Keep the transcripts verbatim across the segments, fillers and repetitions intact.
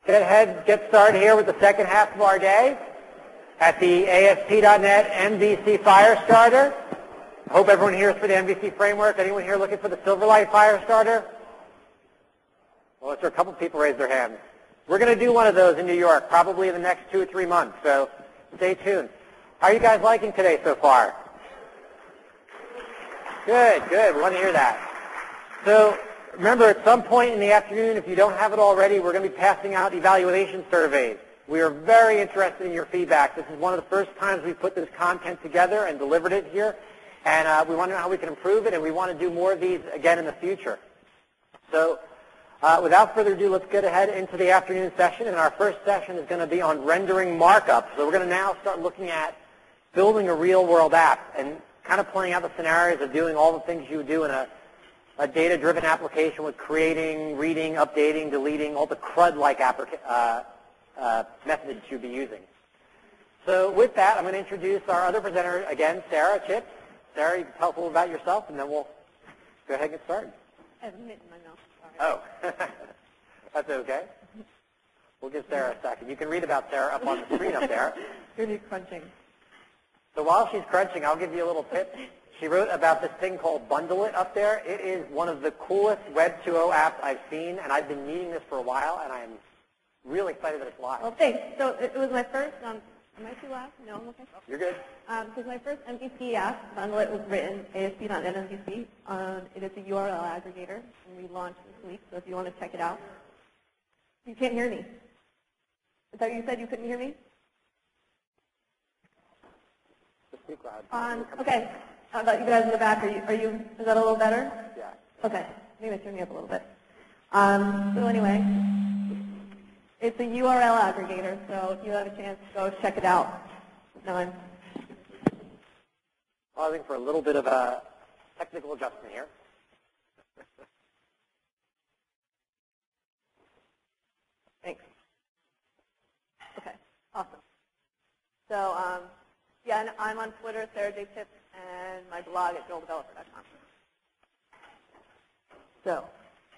Go ahead, get started here with the second half of our day at the A S P dot net M V C Firestarter. I hope everyone here is for the M V C framework. Anyone here looking for the Silverlight Firestarter? Well, let's hear a couple people raise their hands. We're going to do one of those in New York, probably in the next two or three months, so stay tuned. How are you guys liking today so far? Good, good. We want to hear that. So remember, at some point in the afternoon, if you don't have it already, we're going to be passing out evaluation surveys. We are very interested in your feedback. This is one of the first times we've put this content together and delivered it here, and uh, we want to know how we can improve it, and we want to do more of these again in the future. So uh, without further ado, let's get ahead into the afternoon session, and our first session is going to be on rendering markup. So we're going to now start looking at building a real-world app and kind of playing out the scenarios of doing all the things you would do in a a data-driven application with creating, reading, updating, deleting, all the CRUD-like uh, uh, methods you'd be using. So with that, I'm going to introduce our other presenter again, Sarah Chitts. Sarah, you can tell us a little about yourself, and then we'll go ahead and get started. I have a mint in my mouth. Sorry. Oh, that's okay. We'll give Sarah a second. You can read about Sarah up on the screen up there. You're going to be crunching. So while she's crunching, I'll give you a little tip. She wrote about this thing called Bundle It up there. It is one of the coolest Web two point oh apps I've seen, and I've been needing this for a while, and I'm really excited that it's live. Well, thanks. So it was my first, um, am I too loud? No, I'm okay. You're good. Um, so it was my first M V C app. Bundle It was written A S P dot net M V C. Um, it is a U R L aggregator, and we launched this week, so if you want to check it out. You can't hear me. Is that what you said? You couldn't hear me? Just speak loud. Um, okay. How about you guys in the back? Are you, are you, is that a little better? Yeah. Okay. Maybe turn me up a little bit. Um, so anyway, it's a U R L aggregator, so if you have a chance, go check it out. No, I'm pausing for a little bit of a technical adjustment here. Thanks. Okay. Awesome. So, um, yeah, and I'm on Twitter, Sarah J. Chitts, and my blog at joel developer dot com. So,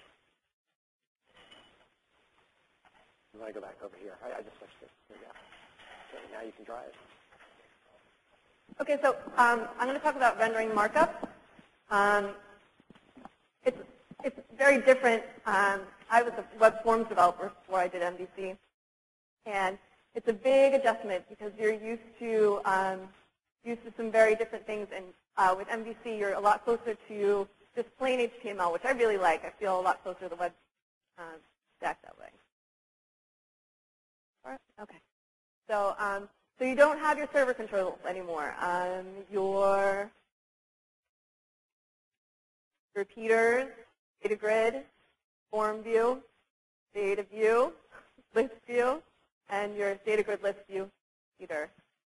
you want to go back over here? I, I just switched it. There you go. Okay, now you can drive. okay, so um, I'm going to talk about rendering markup. Um, it's it's very different. Um, I was a web forms developer before I did M V C, and it's a big adjustment because you're used to um, used to some very different things, and uh, with M V C, you're a lot closer to just plain H T M L, which I really like. I feel a lot closer to the web um, stack that way. All right. Okay. So, um, so you don't have your server controls anymore. Um, your repeaters, data grid, form view, data view, list view, and your data grid list view either.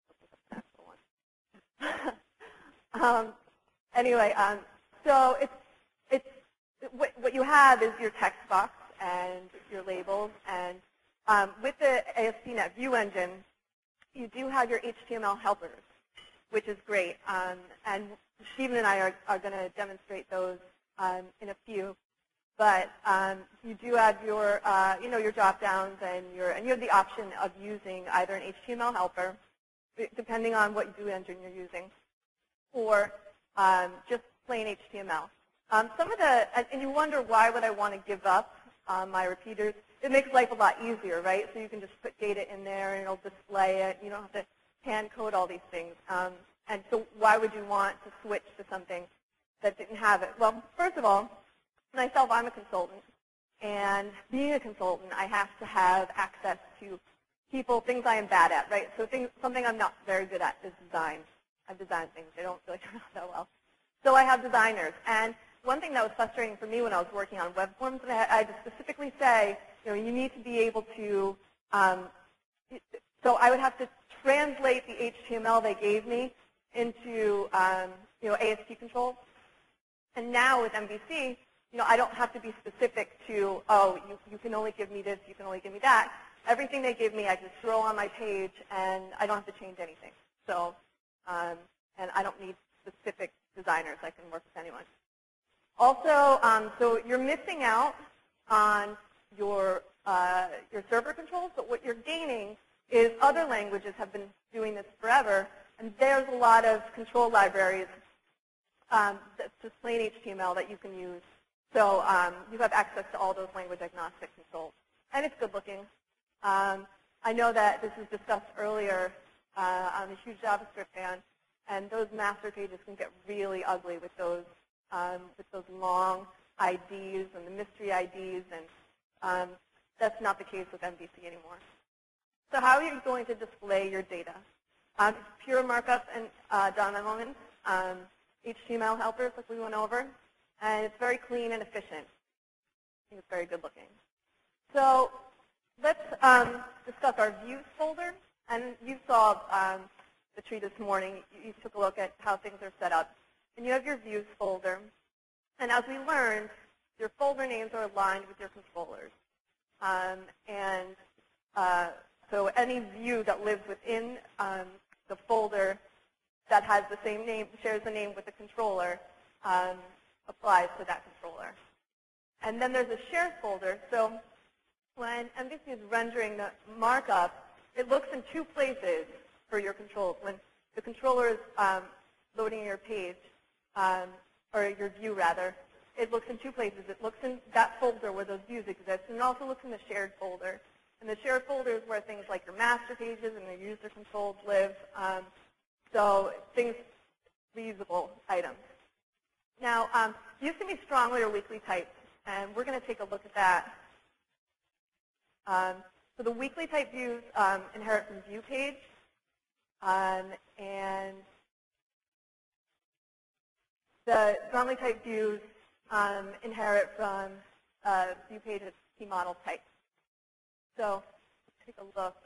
um, anyway, um, so it's it's what, what you have is your text box and your labels, and um, with the A S P dot net View Engine, you do have your H T M L helpers, which is great. Um, and Stephen and I are, are going to demonstrate those um, in a few. But um, you do have your, uh, you know, your drop downs, and your, and you have the option of using either an H T M L helper, depending on what View Engine you're using, or um, just plain H T M L. Um, some of the, and you wonder why would I want to give up um, my repeaters? It makes life a lot easier, right? So you can just put data in there, and it'll display it. You don't have to hand code all these things. Um, and so why would you want to switch to something that didn't have it? Well, first of all, myself, I'm a consultant, and being a consultant, I have to have access to people, things I am bad at, right? So things, something I'm not very good at is design. I've designed things. They don't really turn out that well. So I have designers. And one thing that was frustrating for me when I was working on web forms, and I had to specifically say, you know, you need to be able to, um, so I would have to translate the H T M L they gave me into, um, you know, A S P controls. And now with M V C, you know, I don't have to be specific to, oh, you, you can only give me this, you can only give me that. Everything they give me, I just throw on my page, and I don't have to change anything. So, um, and I don't need specific designers. I can work with anyone. Also, um, so you're missing out on your uh, your server controls, but what you're gaining is other languages have been doing this forever, and there's a lot of control libraries um, that's just plain H T M L that you can use. So um, you have access to all those language agnostic controls. And it's good looking. Um, I know that this was discussed earlier. Uh, I'm a huge JavaScript fan, and those master pages can get really ugly with those um, with those long I Ds and the mystery I Ds, and um, that's not the case with M V C anymore. So how are you going to display your data? Um, it's pure markup and uh, D O M elements, um, H T M L helpers like we went over, and it's very clean and efficient. I think it's very good looking. So let's um, discuss our views folder. And you saw um, the tree this morning. You, you took a look at how things are set up. And you have your views folder. And as we learned, your folder names are aligned with your controllers. Um, and uh, so any view that lives within um, the folder that has the same name, shares the name with the controller, um, applies to that controller. And then there's a shared folder. So when M V C is rendering the markup, it looks in two places for your controls. When the controller is um, loading your page, um, or your view rather, it looks in two places. It looks in that folder where those views exist, and it also looks in the shared folder. And the shared folder is where things like your master pages and your user controls live. Um, so things, reusable items. Now, um, views can be strongly or weakly typed, and we're going to take a look at that. Um, so the weakly typed views um, inherit from view page, um, and the strongly typed views um, inherit from uh, view page's key model type. So let's take a look.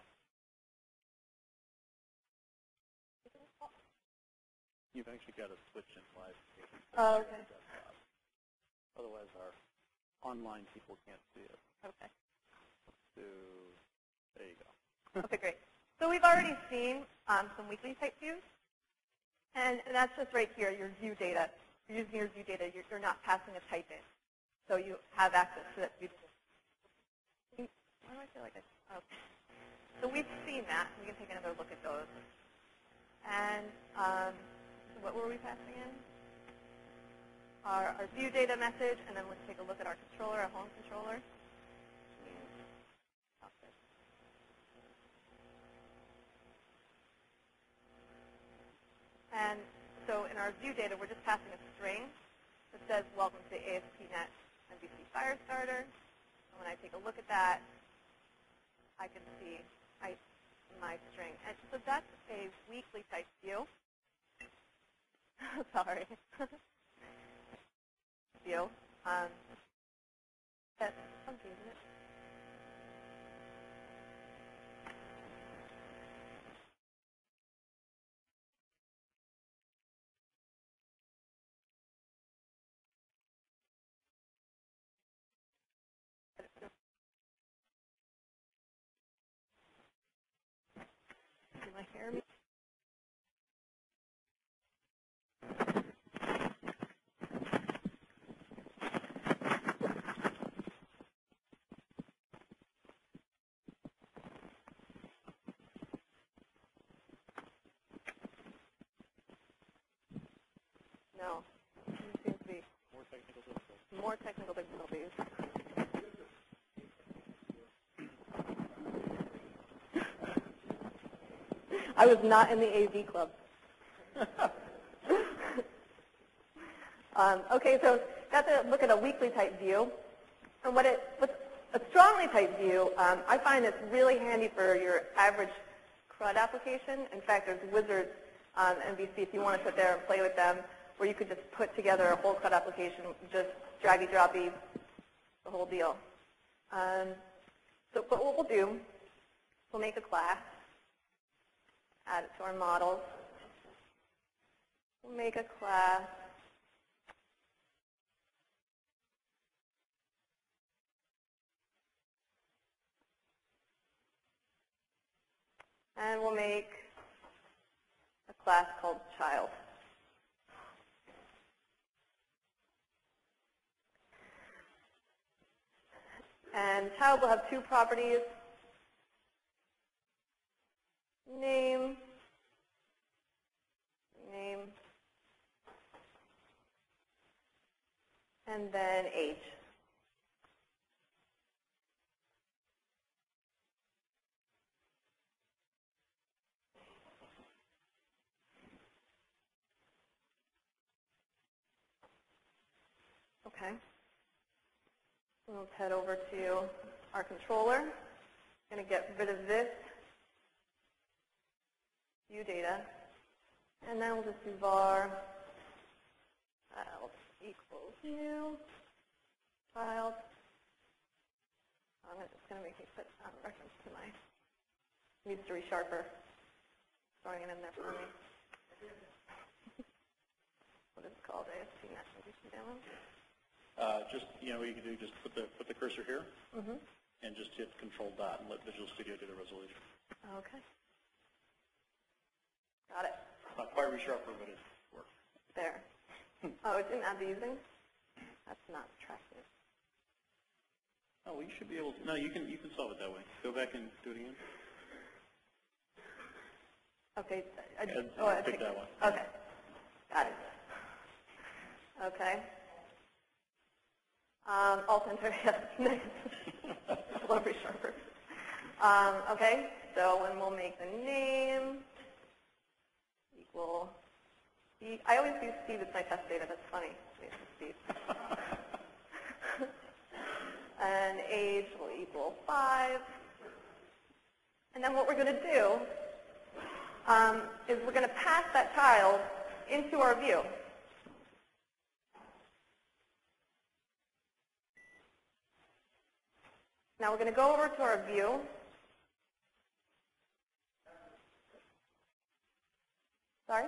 You've actually got to switch in live. Oh, okay. Otherwise, our online people can't see it. Okay. So, there you go. Okay, great. So we've already seen um, some weakly typed views, and, and that's just right here, your view data. You're using your view data. You're, you're not passing a type in, so you have access to that view data. Why do I feel like I? Okay. So we've seen that. We can take another look at those. And um, so what were we passing in? Our, our view data message, and then let's take a look at our controller, our home controller. And so in our view data, we're just passing a string that says, welcome to A S P dot net M V C Firestarter. And when I take a look at that, I can see I, my string. And so that's a weakly typed view. Sorry. view. Um, that's funky, isn't it? Can I hear me? No. It seems to be More technical difficulties. more technical difficulties. I was not in the A V club. um, okay, so that's a look at a weakly type view. And what it, what's a strongly typed view, um, I find it's really handy for your average CRUD application. In fact, there's wizards on M V C if you want to sit there and play with them, where you could just put together a whole CRUD application, just draggy droppy, the whole deal. Um, so but what we'll do, we'll make a class, add it to our models. We'll make a class. And we'll make a class called child. And child will have two properties, name, name, and then age. Okay. We'll head over to our controller. I'm going to get rid of this view data, and then we'll just do var child equals new child. I'm just going to make me put um, reference to my needs to resharper, throwing it in there for me. What is it called? A S P Net Navigation Demo. Uh, just, you know what you can do, just put the, put the cursor here, Mm-hmm. and just hit Control Dot and let Visual Studio do the resolution. Okay. Got it. It's not quite resharper, but it works. There. Oh, it didn't add the using? That's not attractive. Oh, well, you should be able to, no, you can, you can solve it that way. Go back and do it again. Okay. I, And, oh, I pick picked that one. Okay. Got it. Okay. Um, Alt Enter, yes. Love resharper. Um, okay, so when we'll make the name equal, Steve. I always use Steve as my test data. That's funny. Steve. And age will equal five. And then what we're going to do um, is we're going to pass that child into our view. Now we're going to go over to our view. Sorry?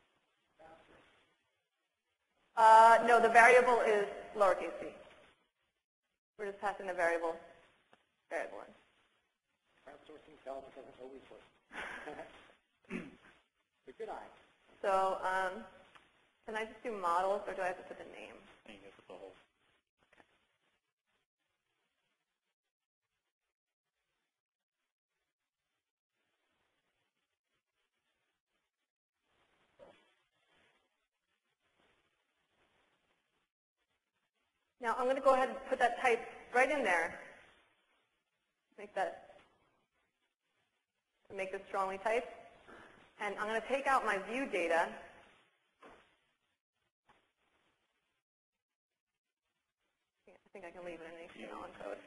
Uh, no, the variable is lowercase c. We're just passing the variable variable in. Crowdsourcing cells doesn't always work. But good eye. So um, can I just do models, or do I have to put the name? And you get the whole. Now I'm going to go ahead and put that type right in there. Make that, make this strongly typed. And I'm going to take out my view data. I think I can leave it in H T M L encode.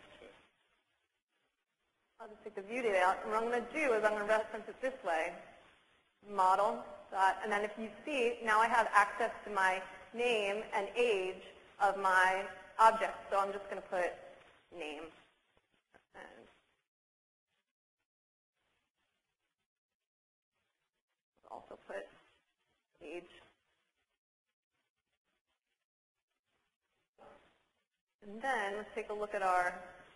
I'll just take the view data out. And what I'm going to do is I'm going to reference it this way. Model, dot, and then if you see, now I have access to my name and age of my object. So I'm just going to put name. And also put age. And then let's take a look at our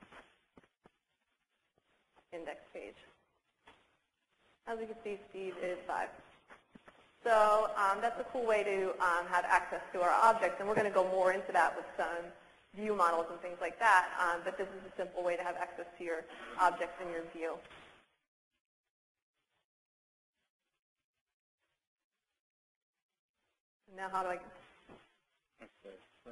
index page. As you can see, Steve is five. So um, that's a cool way to um, have access to our objects, and we're going to go more into that with some view models and things like that, um, but this is a simple way to have access to your objects in your view. Now how do I... Okay, so,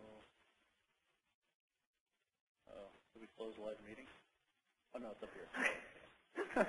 oh, did we close the live meeting? Oh, no, it's up here.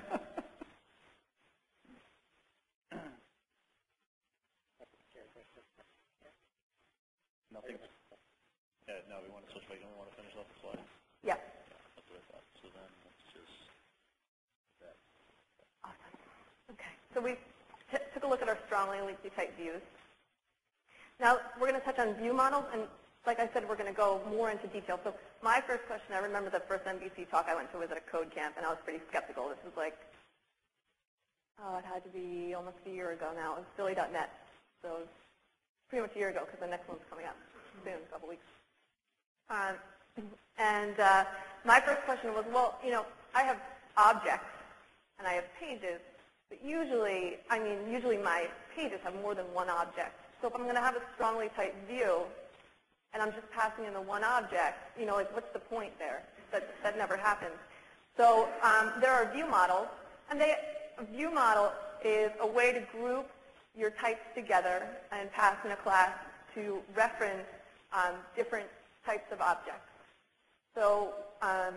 Nothing. Yeah, no, we want to switch back. Don't we want to finish off the slide? Yeah. Yeah, that's what I thought. So then let's just that. Awesome. Okay. So we t took a look at our strongly linked type views. Now we're going to touch on view models, and like I said, we're going to go more into detail. So my first question, I remember the first N B C talk I went to was at a code camp, and I was pretty skeptical. This was like, oh, it had to be almost a year ago now. It was Philly dot net. So it was pretty much a year ago, because the next one's coming up soon, in a couple weeks. Um, and uh, my first question was, well, you know, I have objects and I have pages, but usually, I mean, usually my pages have more than one object. So if I'm going to have a strongly typed view and I'm just passing in the one object, you know, like, what's the point there? that, that never happens. So um, there are view models, and they, a view model is a way to group your types together and pass in a class to reference um, different types of objects. So um,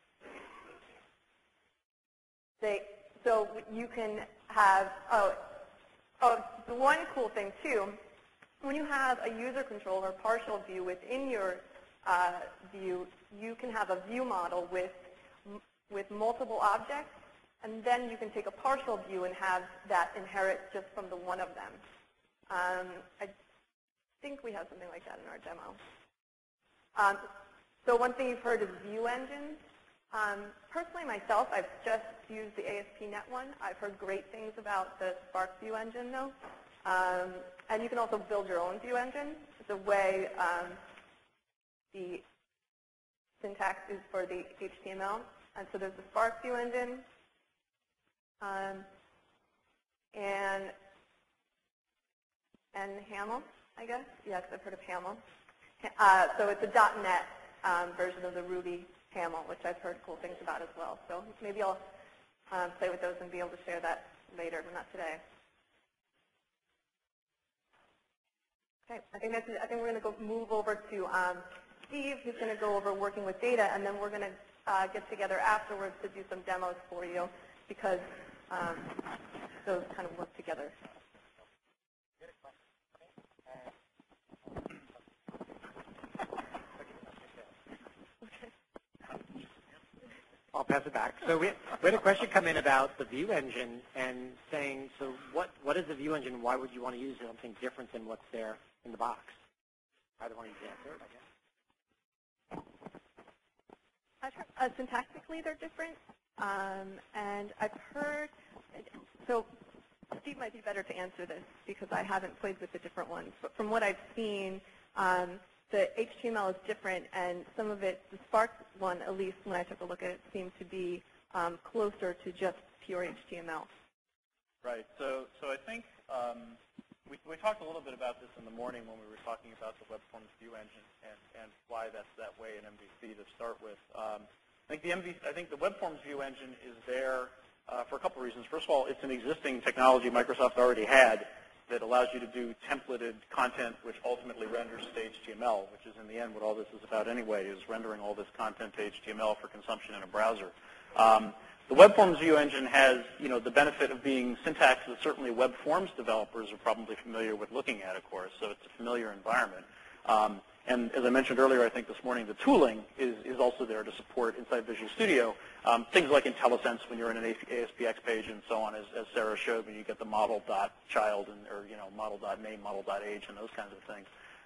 they, so you can have, oh, oh, the one cool thing too, when you have a user control or partial view within your uh, view, you can have a view model with, with multiple objects, and then you can take a partial view and have that inherit just from the one of them. Um, I think we have something like that in our demo. Um, so one thing you've heard is view engines. Um, personally, myself, I've just used the A S P dot net one. I've heard great things about the Spark view engine, though. Um, and you can also build your own view engine. It's a way um, the syntax is for the H T M L. And so there's the Spark view engine. Um, and and Haml, I guess. Yes, I've heard of Haml. Uh, so it's a .NET um, version of the Ruby Haml, which I've heard cool things about as well. So maybe I'll um, play with those and be able to share that later, but not today. Okay, I think that's it. I think we're going to go move over to um, Steve, who's going to go over working with data, and then we're going to uh, get together afterwards to do some demos for you, because um, those kind of work together. I'll pass it back. So we, we had a question come in about the view engine and saying, so what, what is the view engine? Why would you want to use something different than what's there in the box? Either one of you can answer it, I guess. Uh, syntactically, they're different. Um, and I've heard, so Steve might be better to answer this because I haven't played with the different ones. But from what I've seen, um, the H T M L is different, and some of it, the Spark one, at least when I took a look at it, seemed to be um, closer to just pure H T M L. Right. So, so I think um, we, we talked a little bit about this in the morning when we were talking about the Web Forms View Engine and, and why that's that way in M V C to start with. Um, I think the M V C, I think the Web Forms View Engine is there uh, for a couple of reasons. First of all, it's an existing technology Microsoft already had that allows you to do templated content, which ultimately renders to H T M L, which is in the end what all this is about anyway, is rendering all this content to H T M L for consumption in a browser. Um, the Web Forms View Engine has, you know, the benefit of being syntax that certainly Web Forms developers are probably familiar with looking at, of course, so it's a familiar environment. Um, and as I mentioned earlier, I think this morning, the tooling is, is also there to support inside Visual Studio. Um, things like IntelliSense when you're in an A S P X page and so on, as, as Sarah showed, when you get the model.child and, or, you know, model.name, model.age, and those kinds of things.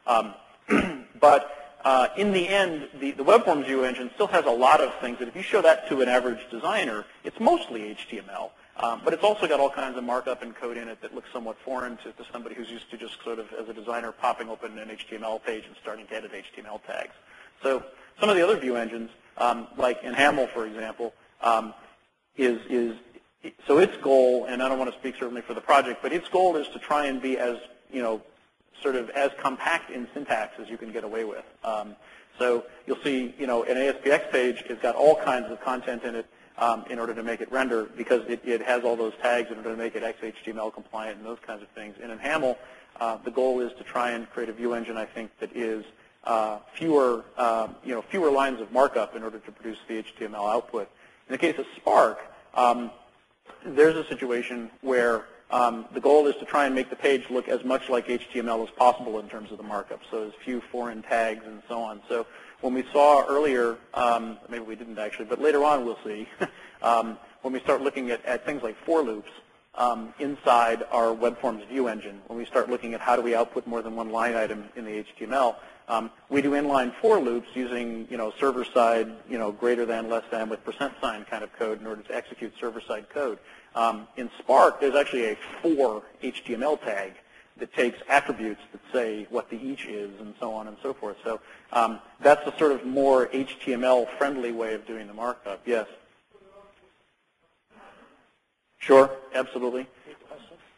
Um, but uh, in the end, the, the Web Forms View Engine still has a lot of things that if you show that to an average designer, it's mostly H T M L. Um, but it's also got all kinds of markup and code in it that looks somewhat foreign to, to somebody who's used to just sort of, as a designer, popping open an H T M L page and starting to edit H T M L tags. So some of the other view engines, um, like in Haml, for example, um, is, is so its goal, and I don't want to speak certainly for the project, but its goal is to try and be as, you know, sort of as compact in syntax as you can get away with. Um, so you'll see, you know, an A S P X page has got all kinds of content in it um, in order to make it render, because it, it has all those tags in order to make it X H T M L compliant and those kinds of things. And in Haml, uh, the goal is to try and create a view engine, I think, that is uh, fewer, uh, you know, fewer lines of markup in order to produce the H T M L output. In the case of Spark, um, there's a situation where um, the goal is to try and make the page look as much like H T M L as possible in terms of the markup, so as few foreign tags and so on. So when we saw earlier, um, maybe we didn't actually, but later on we'll see, um, when we start looking at, at things like for loops um, inside our Web Forms view engine, when we start looking at how do we output more than one line item in the H T M L, um, we do inline for loops using, you know, server-side, you know, greater than, less than, with percent sign kind of code in order to execute server-side code. Um, in Spark, there's actually a for H T M L tag that takes attributes that say what the each is and so on and so forth. So um, that's the sort of more H T M L-friendly way of doing the markup. Yes? Sure, absolutely.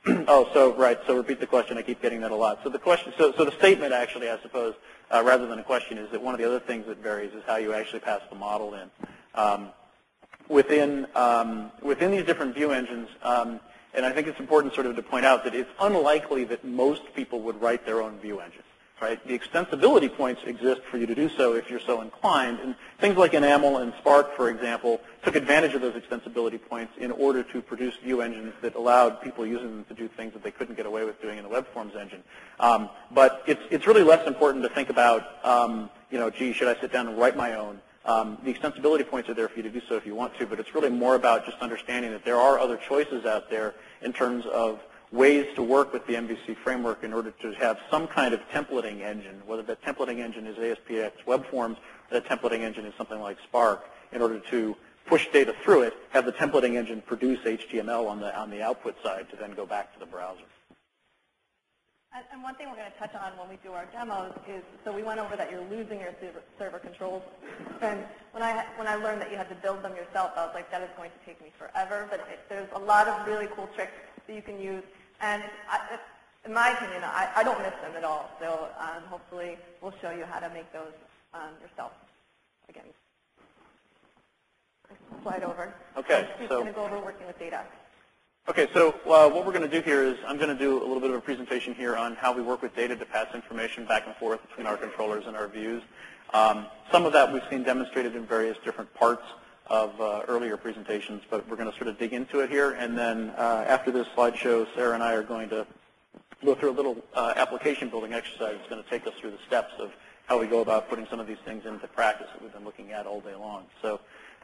oh, so right. So repeat the question. I keep getting that a lot. So the question, so, so the statement actually, I suppose, uh, rather than a question, is that one of the other things that varies is how you actually pass the model in. Um, within um, within these different view engines, um, and I think it's important sort of to point out that it's unlikely that most people would write their own view engine. Right? The extensibility points exist for you to do so if you're so inclined. And things like Enamel and Spark, for example, took advantage of those extensibility points in order to produce view engines that allowed people using them to do things that they couldn't get away with doing in the web forms engine. Um, but it's, it's really less important to think about, um, you know, gee, should I sit down and write my own? Um, the extensibility points are there for you to do so if you want to, but it's really more about just understanding that there are other choices out there in terms of ways to work with the M V C framework in order to have some kind of templating engine, whether that templating engine is A S P X web forms, or that templating engine is something like Spark, in order to push data through it, have the templating engine produce H T M L on the on the output side to then go back to the browser. And, and one thing we're going to touch on when we do our demos is, so we went over that you're losing your server, server controls. And when I when I learned that you had to build them yourself, I was like, that is going to take me forever. But it, there's a lot of really cool tricks that you can use. And I, in my opinion, I, I don't miss them at all. So um, hopefully we'll show you how to make those um, yourself. Again, slide over. Okay. She's so, going to go over working with data. Okay, so uh, what we're going to do here is I'm going to do a little bit of a presentation here on how we work with data to pass information back and forth between our controllers and our views. Um, some of that we've seen demonstrated in various different parts of uh, earlier presentations, but we're going to sort of dig into it here. And then uh, after this slideshow, Sarah and I are going to go through a little uh, application building exercise. It's going to take us through the steps of how we go about putting some of these things into practice that we've been looking at all day long. So,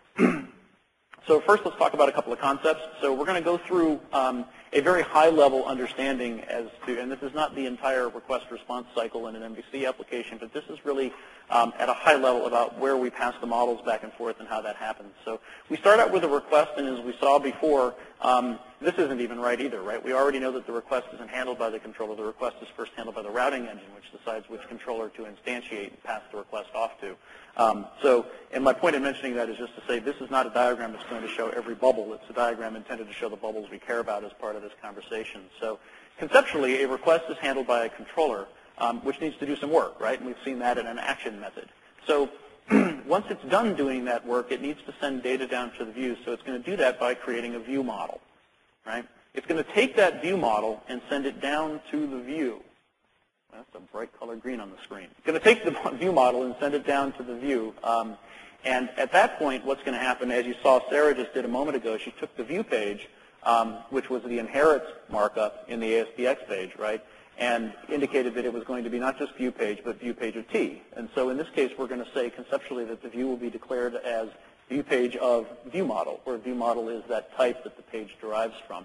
so first let's talk about a couple of concepts. So we're going to go through um, a very high-level understanding as to, and this is not the entire request response cycle in an M V C application, but this is really um, at a high level about where we pass the models back and forth and how that happens. So we start out with a request, and as we saw before, um, this isn't even right either, right? We already know that the request isn't handled by the controller. The request is first handled by the routing engine, which decides which controller to instantiate and pass the request off to. Um, so, and my point in mentioning that is just to say this is not a diagram that's going to show every bubble. It's a diagram intended to show the bubbles we care about as part of this conversation. So conceptually, a request is handled by a controller, um, which needs to do some work, right? And we've seen that in an action method. So once it's done doing that work, it needs to send data down to the view. So it's going to do that by creating a view model, right? It's going to take that view model and send it down to the view. That's a bright color green on the screen. It's going to take the view model and send it down to the view. Um, and at that point, what's going to happen, as you saw Sarah just did a moment ago, she took the view page, um, which was the inherit markup in the A S P X page, right, and indicated that it was going to be not just view page, but view page of T. And so in this case, we're going to say conceptually that the view will be declared as view page of view model, where view model is that type that the page derives from.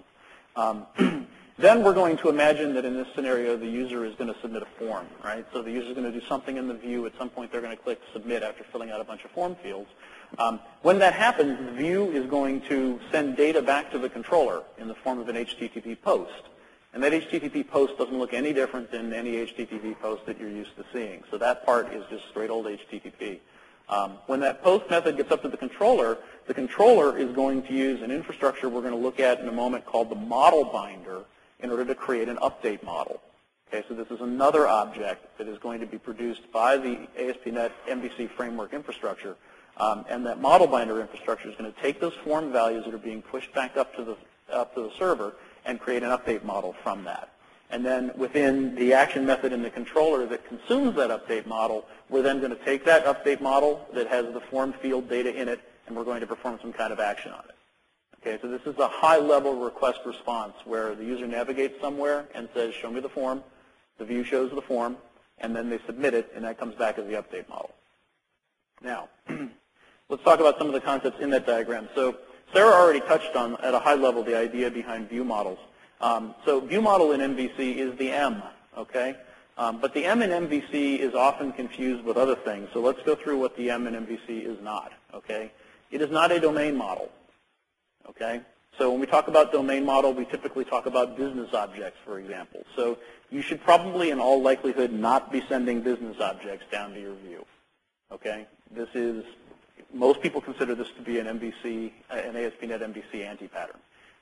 Um, Then we're going to imagine that in this scenario, the user is going to submit a form, right? So the user is going to do something in the view. At some point, they're going to click submit after filling out a bunch of form fields. Um, when that happens, the view is going to send data back to the controller in the form of an H T T P post. And that H T T P post doesn't look any different than any H T T P post that you're used to seeing. So that part is just straight old H T T P. Um, when that post method gets up to the controller, the controller is going to use an infrastructure we're going to look at in a moment called the model binder, in order to create an update model. Okay, so this is another object that is going to be produced by the A S P dot net M V C framework infrastructure, um, and that model binder infrastructure is going to take those form values that are being pushed back up to the up to the server and create an update model from that. And then within the action method in the controller that consumes that update model, we're then going to take that update model that has the form field data in it, and we're going to perform some kind of action on it. Okay, so this is a high-level request response where the user navigates somewhere and says, show me the form, the view shows the form, and then they submit it, and that comes back as the update model. Now, let's talk about some of the concepts in that diagram. So Sarah already touched on, at a high level, the idea behind view models. Um, so view model in M V C is the M, okay? Um, but the M in M V C is often confused with other things. So let's go through what the M in M V C is not, okay? It is not a domain model. Okay, so when we talk about domain model, we typically talk about business objects, for example. So you should probably, in all likelihood, not be sending business objects down to your view. Okay, this is, most people consider this to be an M V C, an A S P dot net M V C anti-pattern.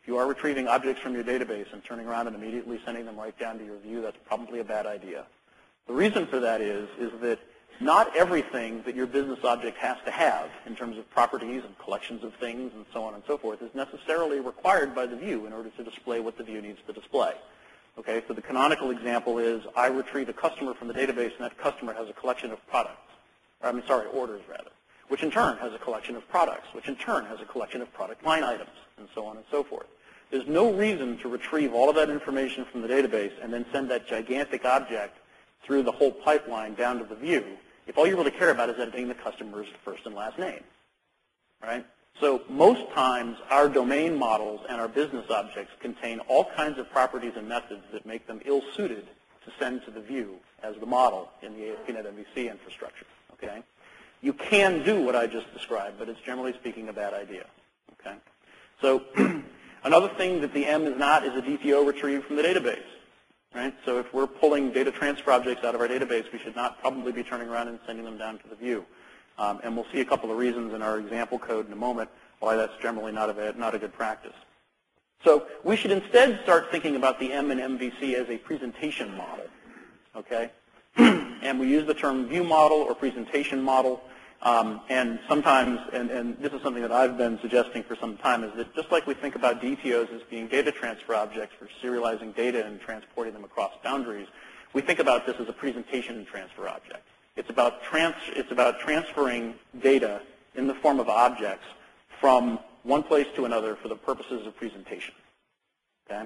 If you are retrieving objects from your database and turning around and immediately sending them right down to your view, that's probably a bad idea. The reason for that is, is that not everything that your business object has to have in terms of properties and collections of things and so on and so forth is necessarily required by the view in order to display what the view needs to display. Okay, so the canonical example is I retrieve a customer from the database and that customer has a collection of products. Or, I mean, sorry, orders rather, which in turn has a collection of products, which in turn has a collection of product line items, and so on and so forth. There's no reason to retrieve all of that information from the database and then send that gigantic object through the whole pipeline down to the view if all you really care about is editing the customer's first and last name, right? So most times our domain models and our business objects contain all kinds of properties and methods that make them ill-suited to send to the view as the model in the A S P dot net M V C infrastructure, okay? You can do what I just described, but it's generally speaking a bad idea, okay? So another thing that the M is not is a D T O retrieved from the database, right? So if we're pulling data transfer objects out of our database, we should not probably be turning around and sending them down to the view. Um, and we'll see a couple of reasons in our example code in a moment why that's generally not a, not a good practice. So we should instead start thinking about the M in M V C as a presentation model, okay? And we use the term view model or presentation model. Um, and sometimes, and, and this is something that I've been suggesting for some time, is that just like we think about D T Os as being data transfer objects for serializing data and transporting them across boundaries, we think about this as a presentation and transfer object. It's about, trans it's about transferring data in the form of objects from one place to another for the purposes of presentation. Okay?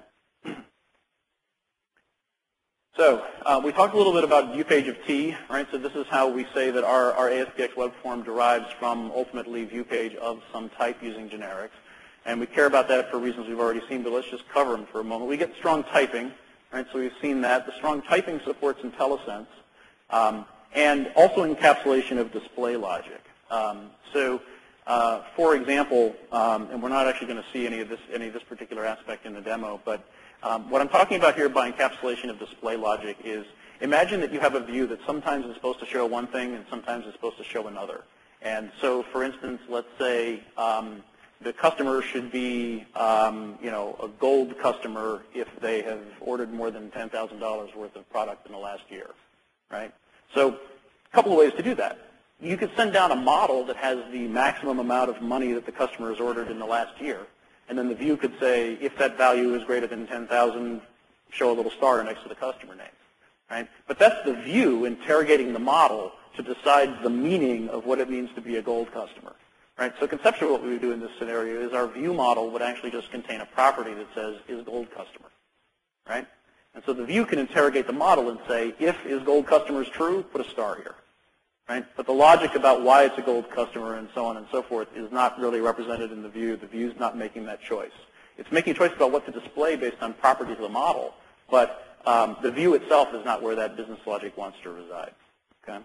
So uh, we talked a little bit about view page of T, right? So this is how we say that our, our A S P X web form derives from ultimately view page of some type using generics. And we care about that for reasons we've already seen, but let's just cover them for a moment. We get strong typing, right? So we've seen that. The strong typing supports IntelliSense, um, and also encapsulation of display logic. Um, so uh, for example, um, and we're not actually going to see any of this, any of this particular aspect in the demo, but Um, what I'm talking about here by encapsulation of display logic is imagine that you have a view that sometimes is supposed to show one thing and sometimes is supposed to show another. And so, for instance, let's say um, the customer should be, um, you know, a gold customer if they have ordered more than ten thousand dollars worth of product in the last year, right? So a couple of ways to do that. You could send down a model that has the maximum amount of money that the customer has ordered in the last year. And then the view could say, if that value is greater than ten thousand, show a little star next to the customer name, right? But that's the view interrogating the model to decide the meaning of what it means to be a gold customer, right? So conceptually what we would do in this scenario is our view model would actually just contain a property that says, is gold customer, right? And so the view can interrogate the model and say, if is gold customers true, put a star here. Right? But the logic about why it's a gold customer and so on and so forth is not really represented in the view. The view's not making that choice. It's making a choice about what to display based on properties of the model, but um, the view itself is not where that business logic wants to reside. Okay?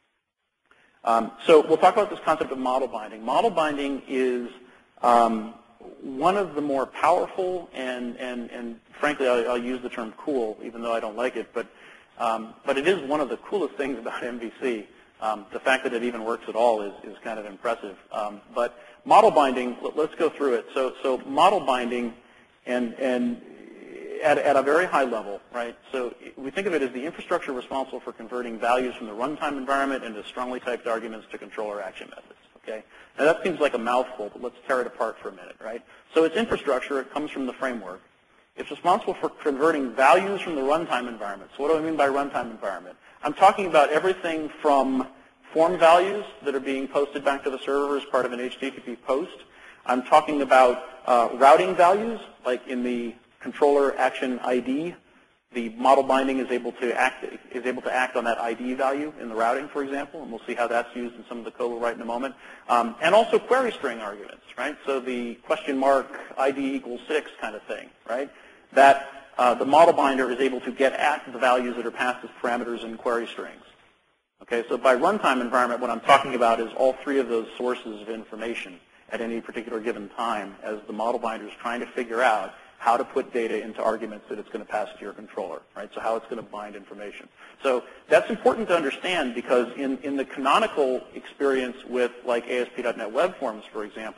Um, so we'll talk about this concept of model binding. Model binding is um, one of the more powerful and, and, and frankly, I'll, I'll use the term cool, even though I don't like it, but, um, but it is one of the coolest things about M V C. Um, the fact that it even works at all is, is kind of impressive. Um, but model binding, let, let's go through it. So, so model binding and, and at, at a very high level, right? So we think of it as the infrastructure responsible for converting values from the runtime environment into strongly typed arguments to controller action methods, okay? Now that seems like a mouthful, but let's tear it apart for a minute, right? So it's infrastructure. It comes from the framework. It's responsible for converting values from the runtime environment. So what do I mean by runtime environment? I'm talking about everything from form values that are being posted back to the server as part of an H T T P post. I'm talking about uh, routing values, like in the controller action I D. The model binding is able to act is able to act on that I D value in the routing, for example, and we'll see how that's used in some of the code we'll write in a moment. Um, and also query string arguments, right? So the question mark I D equals six kind of thing, right? That Uh, the model binder is able to get at the values that are passed as parameters in query strings. Okay, so by runtime environment, what I'm talking about is all three of those sources of information at any particular given time as the model binder is trying to figure out how to put data into arguments that it's going to pass to your controller, right? So how it's going to bind information. So that's important to understand because in, in the canonical experience with like A S P dot net web forms, for example,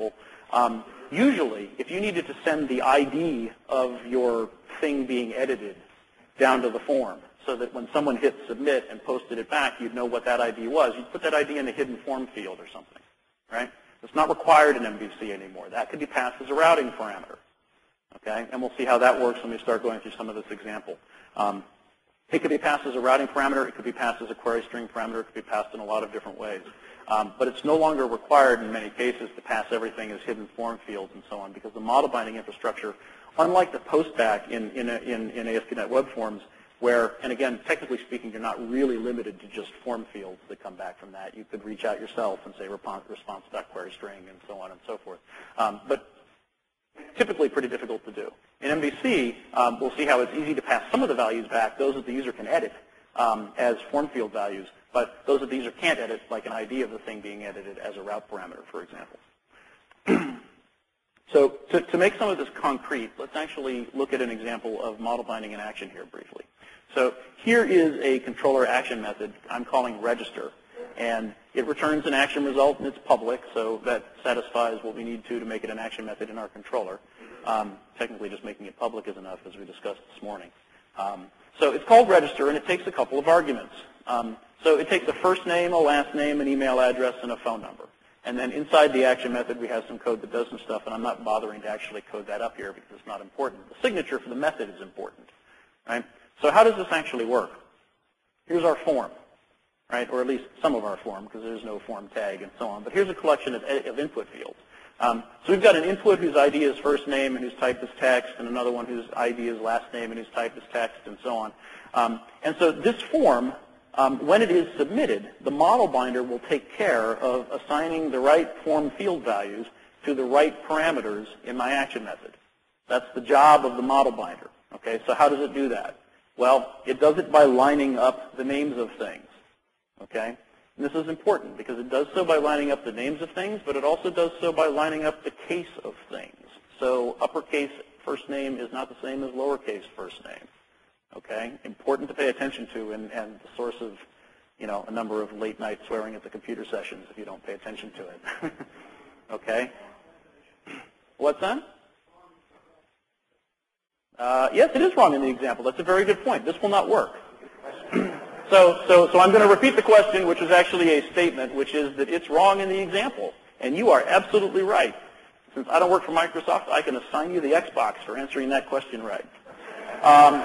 Um, usually, if you needed to send the I D of your thing being edited down to the form, so that when someone hit submit and posted it back, you'd know what that I D was. You'd put that I D in a hidden form field or something, right? It's not required in M V C anymore. That could be passed as a routing parameter, okay? And we'll see how that works when we start going through some of this example. Um, it could be passed as a routing parameter. It could be passed as a query string parameter. It could be passed in a lot of different ways. Um, but it's no longer required in many cases to pass everything as hidden form fields and so on, because the model binding infrastructure, unlike the postback in, in, in, in A S P dot net web forms, where, and again, technically speaking, you're not really limited to just form fields that come back from that. You could reach out yourself and say response.query string and so on and so forth. Um, but typically pretty difficult to do. In M V C, um, we'll see how it's easy to pass some of the values back, those that the user can edit um, as form field values, but those that the user can't edit, like an I D of the thing being edited as a route parameter, for example. So to, to make some of this concrete, let's actually look at an example of model binding in action here briefly. So here is a controller action method I'm calling register, and it returns an action result, and it's public, so that satisfies what we need to to make it an action method in our controller. Um, technically, just making it public is enough, as we discussed this morning. Um, so it's called register, and it takes a couple of arguments. Um, so it takes a first name, a last name, an email address, and a phone number. And then inside the action method, we have some code that does some stuff, and I'm not bothering to actually code that up here because it's not important. The signature for the method is important, right? So how does this actually work? Here's our form, right, or at least some of our form, because there's no form tag and so on. But here's a collection of, of input fields. Um, so we've got an input whose I D is first name and whose type is text, and another one whose I D is last name and whose type is text, and so on. Um, and so this form, um, when it is submitted, the model binder will take care of assigning the right form field values to the right parameters in my action method. That's the job of the model binder. Okay, so how does it do that? Well, it does it by lining up the names of things. Okay? And this is important because it does so by lining up the names of things, but it also does so by lining up the case of things. So uppercase first name is not the same as lowercase first name. Okay? Important to pay attention to, and, and the source of, you know, a number of late night swearing at the computer sessions if you don't pay attention to it. Okay? What's that? Uh, yes, it is wrong in the example. That's a very good point. This will not work. so, so, so I'm going to repeat the question, which is actually a statement, which is that it's wrong in the example. And you are absolutely right. Since I don't work for Microsoft, I can assign you the Xbox for answering that question right. Um,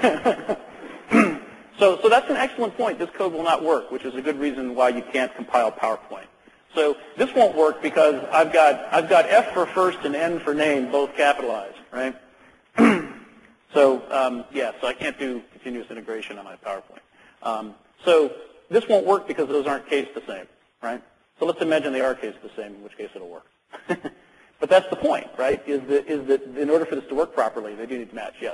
so, so that's an excellent point. This code will not work, which is a good reason why you can't compile PowerPoint. So this won't work because I've got, I've got F for first and N for name, both capitalized, right? So, um, yeah, so I can't do continuous integration on my PowerPoint. Um, so this won't work because those aren't cased the same, right? So let's imagine they are cased the same, in which case it'll work. But that's the point, right, is that, is that in order for this to work properly, they do need to match, yes.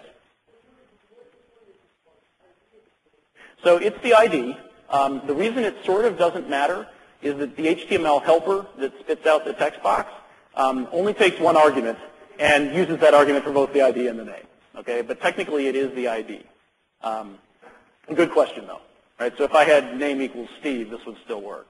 So it's the I D. Um, the reason it sort of doesn't matter is that the H T M L helper that spits out the text box um, only takes one argument and uses that argument for both the I D and the name. Okay, but technically it is the I D. Um, good question, though. Right? So if I had name equals Steve, this would still work.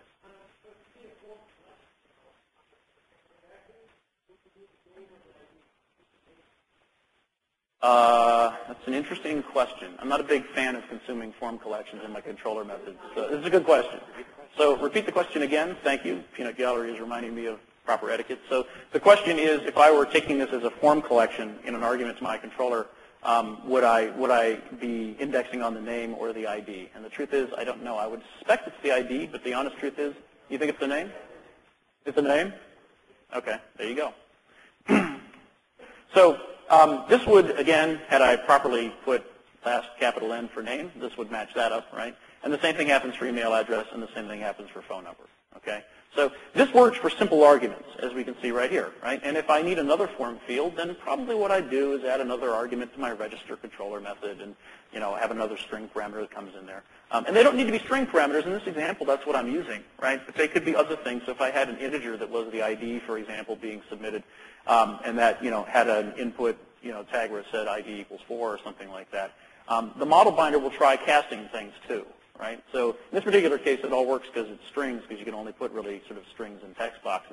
Uh, that's an interesting question. I'm not a big fan of consuming form collections in my controller methods. So this is a good question. So repeat the question again. Thank you. Peanut Gallery is reminding me of proper etiquette. So the question is, if I were taking this as a form collection in an argument to my controller, um, would I would I be indexing on the name or the I D? And the truth is, I don't know. I would suspect it's the I D, but the honest truth is, you think it's the name? It's the name? Okay, there you go. So um, this would, again, had I properly put last capital N for name, this would match that up, right? And the same thing happens for email address, and the same thing happens for phone number. Okay? So this works for simple arguments, as we can see right here, right? And if I need another form field, then probably what I do is add another argument to my register controller method and, you know, have another string parameter that comes in there. Um, and they don't need to be string parameters. In this example, that's what I'm using, right? But they could be other things. So if I had an integer that was the I D, for example, being submitted, um, and that, you know, had an input, you know, tag where it said I D equals four or something like that, um, the model binder will try casting things too. Right? So in this particular case, it all works because it's strings, because you can only put really sort of strings in text boxes.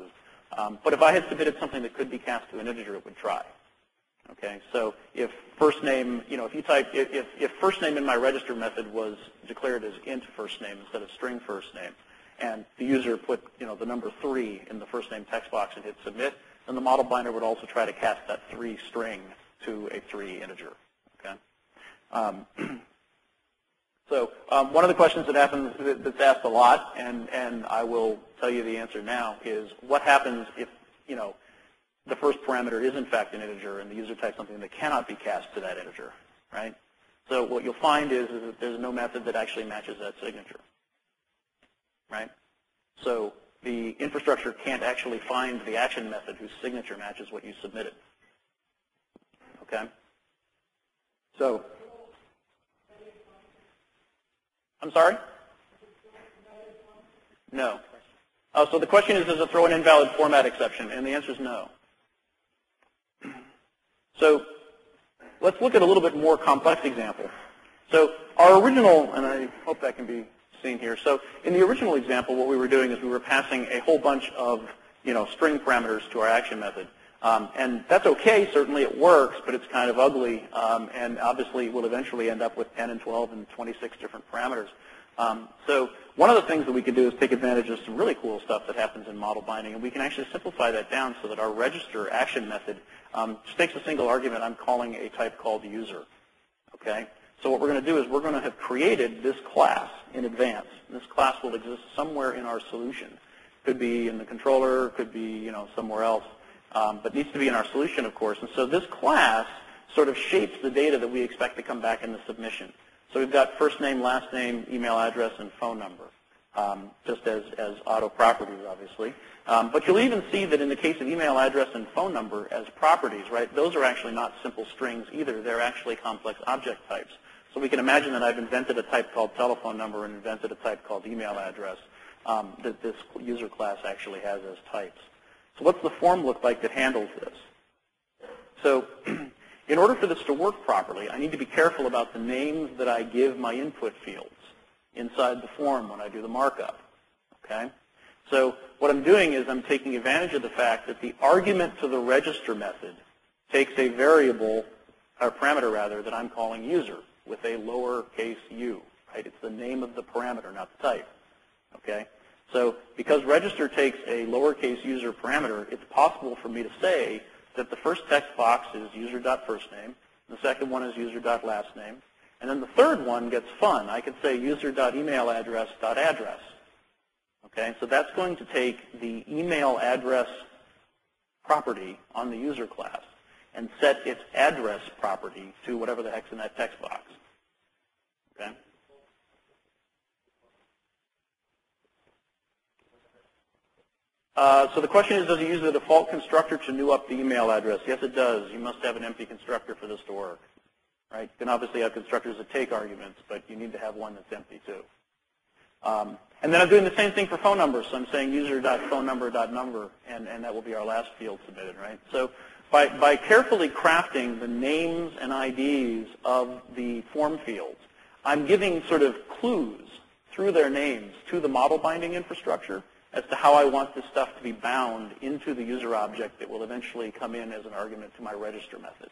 Um, but if I had submitted something that could be cast to an integer, it would try. Okay, so if first name, you know, if you type, if, if first name in my register method was declared as int first name instead of string first name, and the user put, you know, the number three in the first name text box and hit submit, then the model binder would also try to cast that three string to a three integer. Okay. Um, so um, one of the questions that happens that's asked a lot, and and I will tell you the answer now, is what happens if, you know, the first parameter is in fact an integer and the user types something that cannot be cast to that integer, right? So what you'll find is, is that there's no method that actually matches that signature, right? So the infrastructure can't actually find the action method whose signature matches what you submitted, okay? So, I'm sorry? No. Oh, so the question is, does it throw an invalid format exception? And the answer is no. So let's look at a little bit more complex example. So our original, and I hope that can be seen here. So in the original example, what we were doing is we were passing a whole bunch of, you know, string parameters to our action method. Um, and that's okay, certainly it works, but it's kind of ugly, um, and obviously we'll eventually end up with ten and twelve and twenty-six different parameters. Um, so one of the things that we can do is take advantage of some really cool stuff that happens in model binding, and we can actually simplify that down so that our register action method um, just takes a single argument. I'm calling a type called user. Okay? So what we're going to do is we're going to have created this class in advance. This class will exist somewhere in our solution. Could be in the controller, could be, you know, somewhere else, um, but needs to be in our solution, of course. And so this class sort of shapes the data that we expect to come back in the submission. So we've got first name, last name, email address, and phone number, um, just as, as auto properties, obviously. Um, but you'll even see that in the case of email address and phone number as properties, right, those are actually not simple strings either. They're actually complex object types. So we can imagine that I've invented a type called telephone number and invented a type called email address um, that this user class actually has as types. So what's the form look like that handles this? So in order for this to work properly, I need to be careful about the names that I give my input fields inside the form when I do the markup. Okay? So what I'm doing is I'm taking advantage of the fact that the argument to the register method takes a variable, or parameter rather, that I'm calling user with a lowercase u. Right? It's the name of the parameter, not the type. Okay? So because register takes a lowercase user parameter, it's possible for me to say that the first text box is user.firstname, the second one is user.lastname, and then the third one gets fun. I could say user.emailaddress.address. Okay, so that's going to take the email address property on the user class and set its address property to whatever the heck's in that text box. Okay? Uh, so the question is, does it use the default constructor to new up the email address? Yes, it does. You must have an empty constructor for this to work. Right? You can obviously have constructors that take arguments, but you need to have one that's empty too. Um, and then I'm doing the same thing for phone numbers. So I'm saying user.phonenumber.number, and, and that will be our last field submitted. Right? So by, by carefully crafting the names and I Ds of the form fields, I'm giving sort of clues through their names to the model binding infrastructure as to how I want this stuff to be bound into the user object that will eventually come in as an argument to my register method.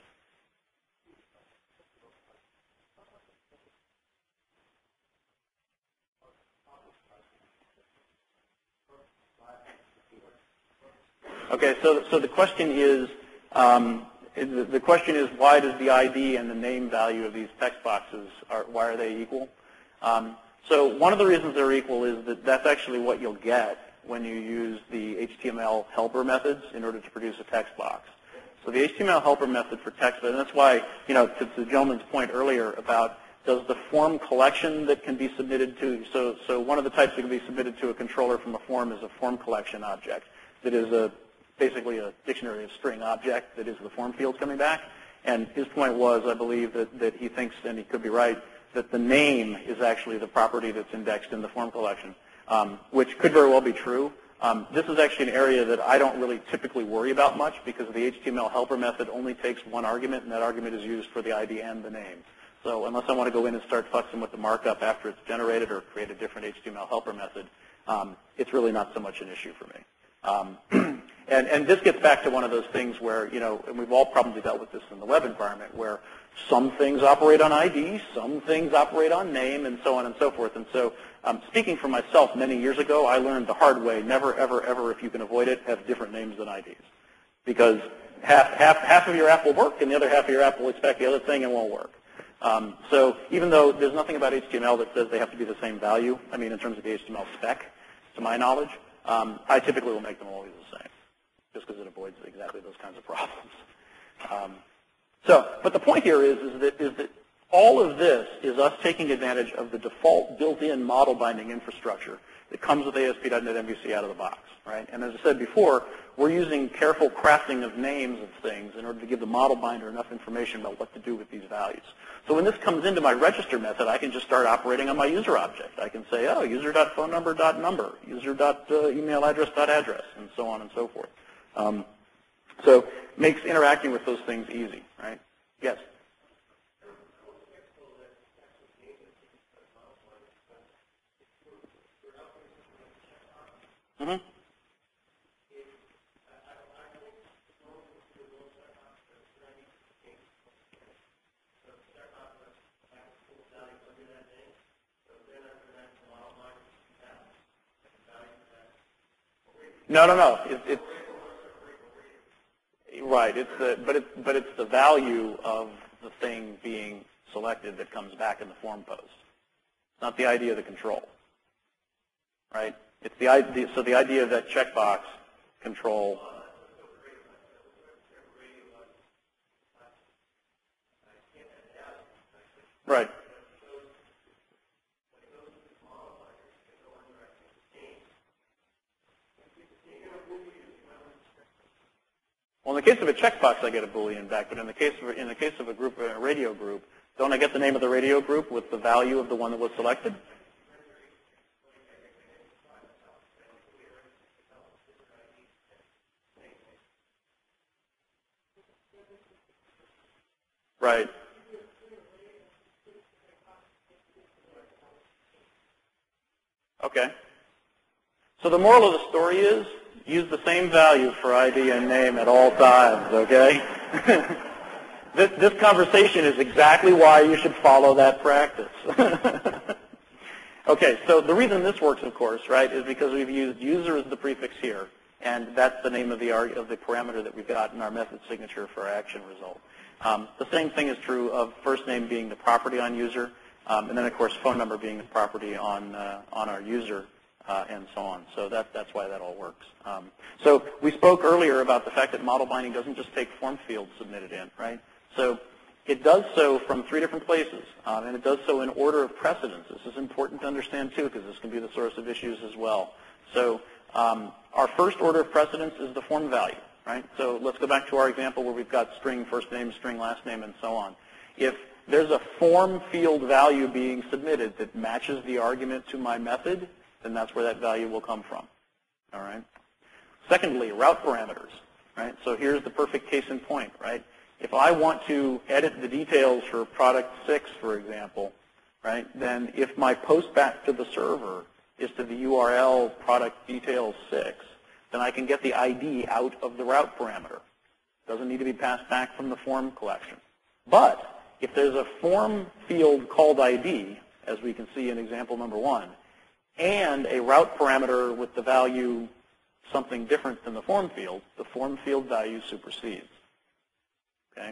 Okay, so, so the question is, um, the question is, why does the I D and the name value of these text boxes, are, why are they equal? Um, so one of the reasons they're equal is that that's actually what you'll get when you use the H T M L helper methods in order to produce a text box. So the H T M L helper method for text, and that's why, you know, to the gentleman's point earlier about does the form collection that can be submitted to, so, so one of the types that can be submitted to a controller from a form is a form collection object that is a, basically a dictionary of string object that is the form fields coming back. And his point was, I believe, that, that he thinks, and he could be right, that the name is actually the property that's indexed in the form collection. Um, which could very well be true. Um, this is actually an area that I don't really typically worry about much because the H T M L helper method only takes one argument, and that argument is used for the I D and the name. So unless I want to go in and start fussing with the markup after it's generated or create a different H T M L helper method, um, it's really not so much an issue for me. Um, and, and this gets back to one of those things where, you know, and we've all probably dealt with this in the web environment, where some things operate on I D, some things operate on name, and so on and so forth. And so um, speaking for myself, many years ago, I learned the hard way, never, ever, ever, if you can avoid it, have different names than I Ds. Because half, half, half of your app will work, and the other half of your app will expect the other thing and won't work. Um, so even though there's nothing about H T M L that says they have to be the same value, I mean, in terms of the H T M L spec, to my knowledge, um, I typically will make them always the same, just because it avoids exactly those kinds of problems. Um, so, but the point here is, is, that, is that all of this is us taking advantage of the default built-in model binding infrastructure that comes with A S P dot net M V C out of the box, right? And as I said before, we're using careful crafting of names of things in order to give the model binder enough information about what to do with these values. So when this comes into my register method, I can just start operating on my user object. I can say, oh, user.phonenumber.number, user.email address.address, and so on and so forth. Um, so makes interacting with those things easy, right? Yes? Mm-hmm. No, no, no. It, it's right. It's the but it's but it's the value of the thing being selected that comes back in the form post. It's not the idea of the control, right? It's the idea. So the idea of that checkbox control. Right. Well, in the case of a checkbox, I get a Boolean back. But in the case of in the case of a group, a radio group, don't I get the name of the radio group with the value of the one that was selected? Right. Okay. So the moral of the story is, use the same value for I D and name at all times, okay? this, this conversation is exactly why you should follow that practice. Okay, so the reason this works, of course, right, is because we've used user as the prefix here, and that's the name of the, of the parameter that we've got in our method signature for our action result. Um, the same thing is true of first name being the property on user, um, and then, of course, phone number being the property on, uh, on our user. Uh, and so on. So that, that's why that all works. Um, so we spoke earlier about the fact that model binding doesn't just take form fields submitted in, right? So it does so from three different places, um, and it does so in order of precedence. This is important to understand, too, because this can be the source of issues as well. So um, our first order of precedence is the form value, right? So let's go back to our example where we've got string first name, string last name, and so on. If there's a form field value being submitted that matches the argument to my method, then that's where that value will come from, all right? Secondly, route parameters, right? So here's the perfect case in point, right? If I want to edit the details for product six, for example, right, then if my post back to the server is to the U R L product details six, then I can get the I D out of the route parameter. Doesn't need to be passed back from the form collection. But if there's a form field called I D, as we can see in example number one, and a route parameter with the value something different than the form field, the form field value supersedes. Okay?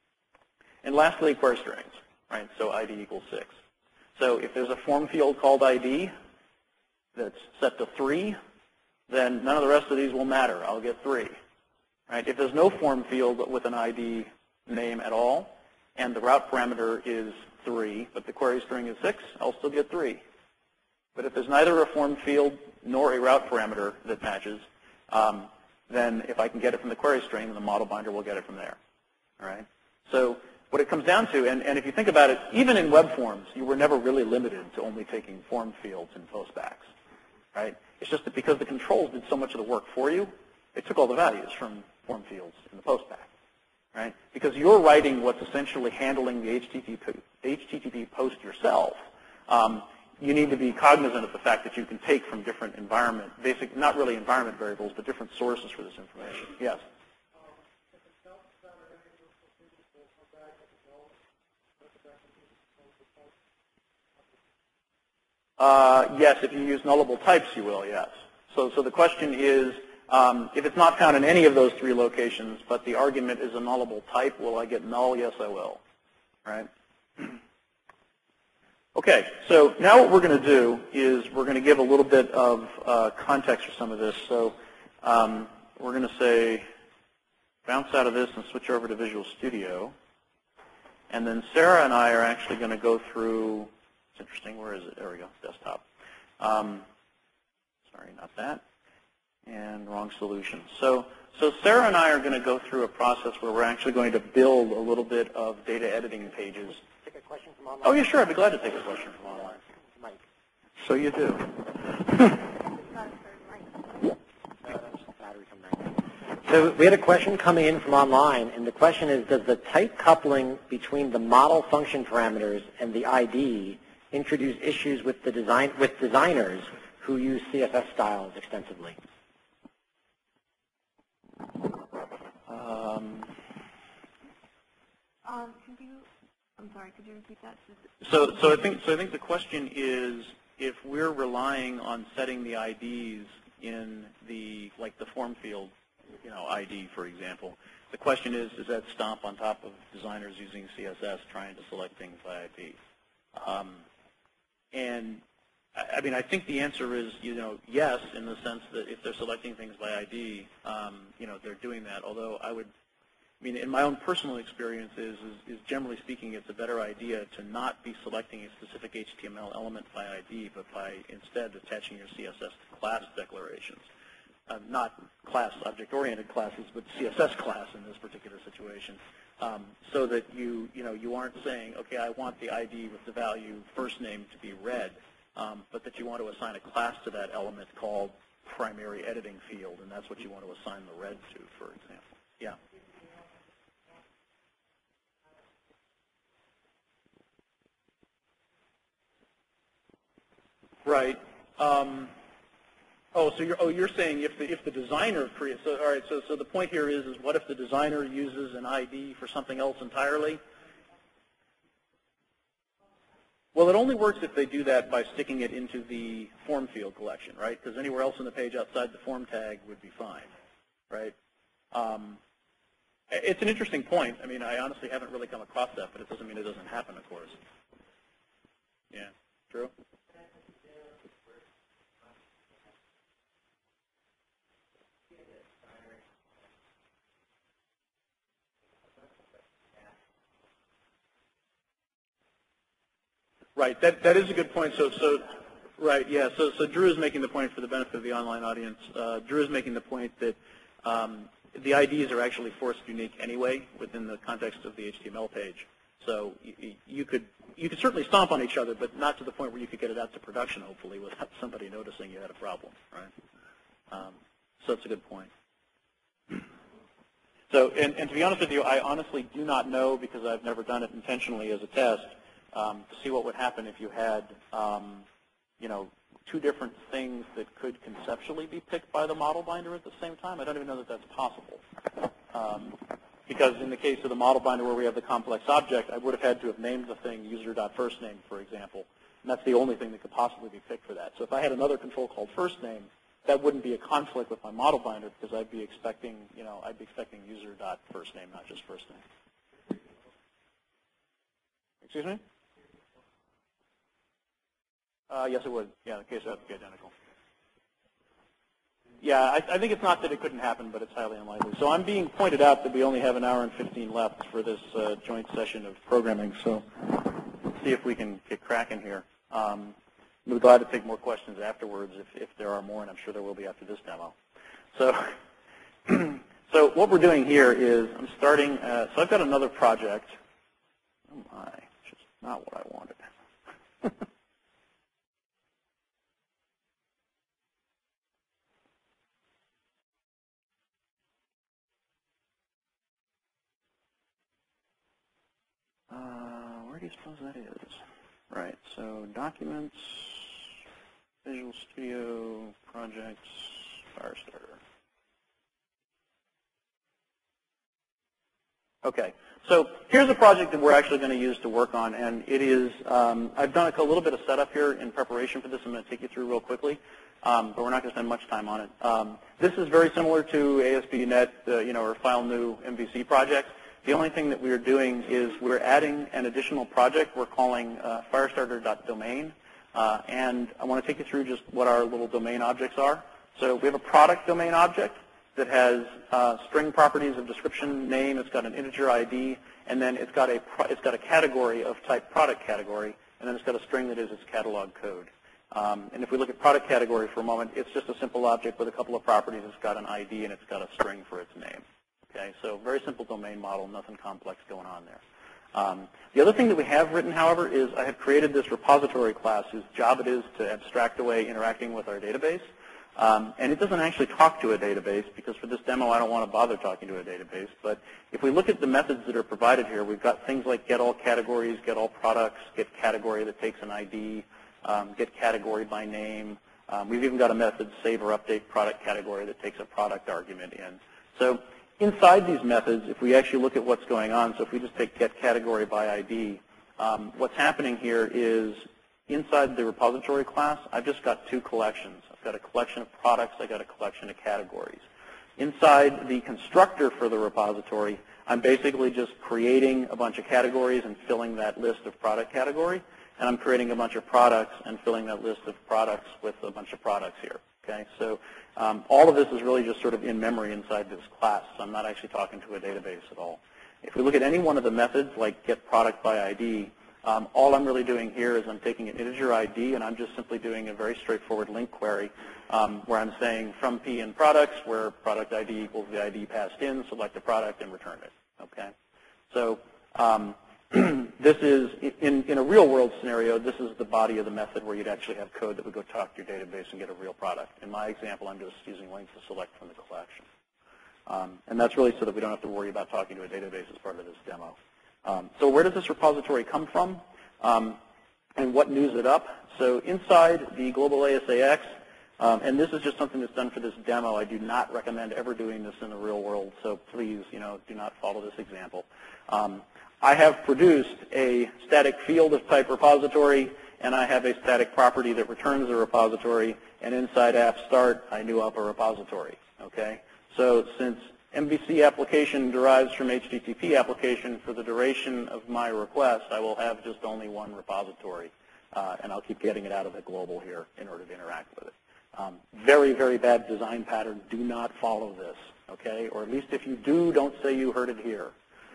And lastly, query strings, right? So I D equals six. So if there's a form field called I D that's set to three, then none of the rest of these will matter. I'll get three. Right? If there's no form field with an I D name at all, and the route parameter is three, but the query string is six, I'll still get three. But if there's neither a form field nor a route parameter that matches, um, then if I can get it from the query string, then the model binder will get it from there. All right? So what it comes down to, and, and if you think about it, even in web forms, you were never really limited to only taking form fields and postbacks. Right? It's just that because the controls did so much of the work for you, they took all the values from form fields in the postback. Right? Because you're writing what's essentially handling the H T T P, H T T P post yourself. Um, you need to be cognizant of the fact that you can take from different environment, basic, not really environment variables, but different sources for this information. Yes? Uh, yes, if you use nullable types, you will, yes. So, so the question is, um, if it's not found in any of those three locations, but the argument is a nullable type, will I get null? Yes, I will. Right? Okay, so now what we're going to do is we're going to give a little bit of uh, context for some of this. So um, we're going to say, bounce out of this and switch over to Visual Studio. And then Sarah and I are actually going to go through, it's interesting, where is it? There we go, desktop. Um, sorry, not that. And wrong solution. So, so Sarah and I are going to go through a process where we're actually going to build a little bit of data editing pages. Take a question from online. Oh, yeah, sure. I'd be glad to take a question from online. Mike. So you do. So we had a question coming in from online, and the question is, does the tight coupling between the model function parameters and the I D introduce issues with the design with designers who use C S S styles extensively? Um, Um, could you, I'm sorry, could you repeat that? so, so I think, so I think the question is, if we're relying on setting the I Ds in the, like the form field, you know, I D, for example, the question is, does that stomp on top of designers using C S S trying to select things by I D? Um, and I mean, I think the answer is, you know, yes, in the sense that if they're selecting things by I D, um, you know, they're doing that. Although I would, I mean, in my own personal experience is, is, is generally speaking, it's a better idea to not be selecting a specific H T M L element by I D, but by instead attaching your C S S to class declarations. Uh, not class object-oriented classes, but C S S class in this particular situation, um, so that you, you know, you aren't saying, okay, I want the I D with the value first name to be red. Um, but that you want to assign a class to that element called primary editing field, and that's what you want to assign the red to, for example. Yeah. Right. Um, oh, so you're oh you're saying if the if the designer creates. So all right. So so the point here is is what if the designer uses an I D for something else entirely? Well, it only works if they do that by sticking it into the form field collection, right? Because anywhere else in the page outside the form tag would be fine, right? Um, it's an interesting point. I mean, I honestly haven't really come across that, but it doesn't mean it doesn't happen, of course. Yeah, true? Right. That that is a good point. So so, right. Yeah. So so Drew is making the point for the benefit of the online audience. Uh, Drew is making the point that um, the I Ds are actually forced unique anyway within the context of the H T M L page. So you, you could you could certainly stomp on each other, but not to the point where you could get it out to production, hopefully, without somebody noticing you had a problem. Right. Um, so that's a good point. So and, and to be honest with you, I honestly do not know because I've never done it intentionally as a test. Um, to see what would happen if you had, um, you know, two different things that could conceptually be picked by the model binder at the same time. I don't even know that that's possible. Um, because in the case of the model binder where we have the complex object, I would have had to have named the thing user.firstname, for example. And that's the only thing that could possibly be picked for that. So if I had another control called firstname, that wouldn't be a conflict with my model binder because I'd be expecting, you know, I'd be expecting user.firstname, not just firstname. Excuse me? Uh, yes, it would. Yeah, the case would have to be identical. Yeah, I, I think it's not that it couldn't happen, but it's highly unlikely. So I'm being pointed out that we only have an hour and fifteen left for this uh, joint session of programming. So let's see if we can get cracking here. Um, we'll be glad to take more questions afterwards if, if there are more, and I'm sure there will be after this demo. So, so what we're doing here is I'm starting. Uh, so I've got another project. Oh my, which is not what I wanted. Uh, where do you suppose that is? Right, so documents, Visual Studio Projects Firestarter. Okay, so here's a project that we're actually going to use to work on, and it is, um, I've done a little bit of setup here in preparation for this. I'm going to take you through real quickly, um, but we're not going to spend much time on it. Um, this is very similar to A S P dot net, uh, you know, or File New M V C projects. The only thing that we are doing is we're adding an additional project we're calling uh, firestarter.domain, uh, and I want to take you through just what our little domain objects are. So we have a product domain object that has uh, string properties of description, name. It's got an integer I D, and then it's got a pro it's got a category of type product category, and then it's got a string that is its catalog code. Um, and if we look at product category for a moment, it's just a simple object with a couple of properties. It's got an I D and it's got a string for its name. Okay, so very simple domain model, nothing complex going on there. Um, the other thing that we have written, however, is I have created this repository class whose job it is to abstract away interacting with our database. Um, and it doesn't actually talk to a database because for this demo I don't want to bother talking to a database. But if we look at the methods that are provided here, we've got things like get all categories, get all products, get category that takes an I D, um, get category by name. Um, we've even got a method save or update product category that takes a product argument in. So inside these methods, if we actually look at what's going on, so if we just take get category by I D, um, what's happening here is inside the repository class, I've just got two collections. I've got a collection of products. I've got a collection of categories. Inside the constructor for the repository, I'm basically just creating a bunch of categories and filling that list of product category, and I'm creating a bunch of products and filling that list of products with a bunch of products here. Okay, so um, all of this is really just sort of in memory inside this class, so I'm not actually talking to a database at all. If we look at any one of the methods, like get product by I D, Um, all I'm really doing here is I'm taking an integer I D and I'm just simply doing a very straightforward link query um, where I'm saying from P in products where product I D equals the I D passed in, select the product and return it. Okay, so um, this is in, in a real world scenario, this is the body of the method where you'd actually have code that would go talk to your database and get a real product. In my example, I'm just using links to select from the collection. Um, and that's really so that we don't have to worry about talking to a database as part of this demo. Um, so where does this repository come from, um, and what news it up? So inside the global A S A X, um, and this is just something that's done for this demo. I do not recommend ever doing this in the real world, so please, you know, do not follow this example. Um, I have produced a static field of type repository, and I have a static property that returns the repository, and inside app start, I new up a repository. Okay, so since M V C application derives from H T T P application, for the duration of my request, I will have just only one repository, uh, and I'll keep getting it out of the global here in order to interact with it. Um, very, very bad design pattern. Do not follow this, okay? Or at least if you do, don't say you heard it here.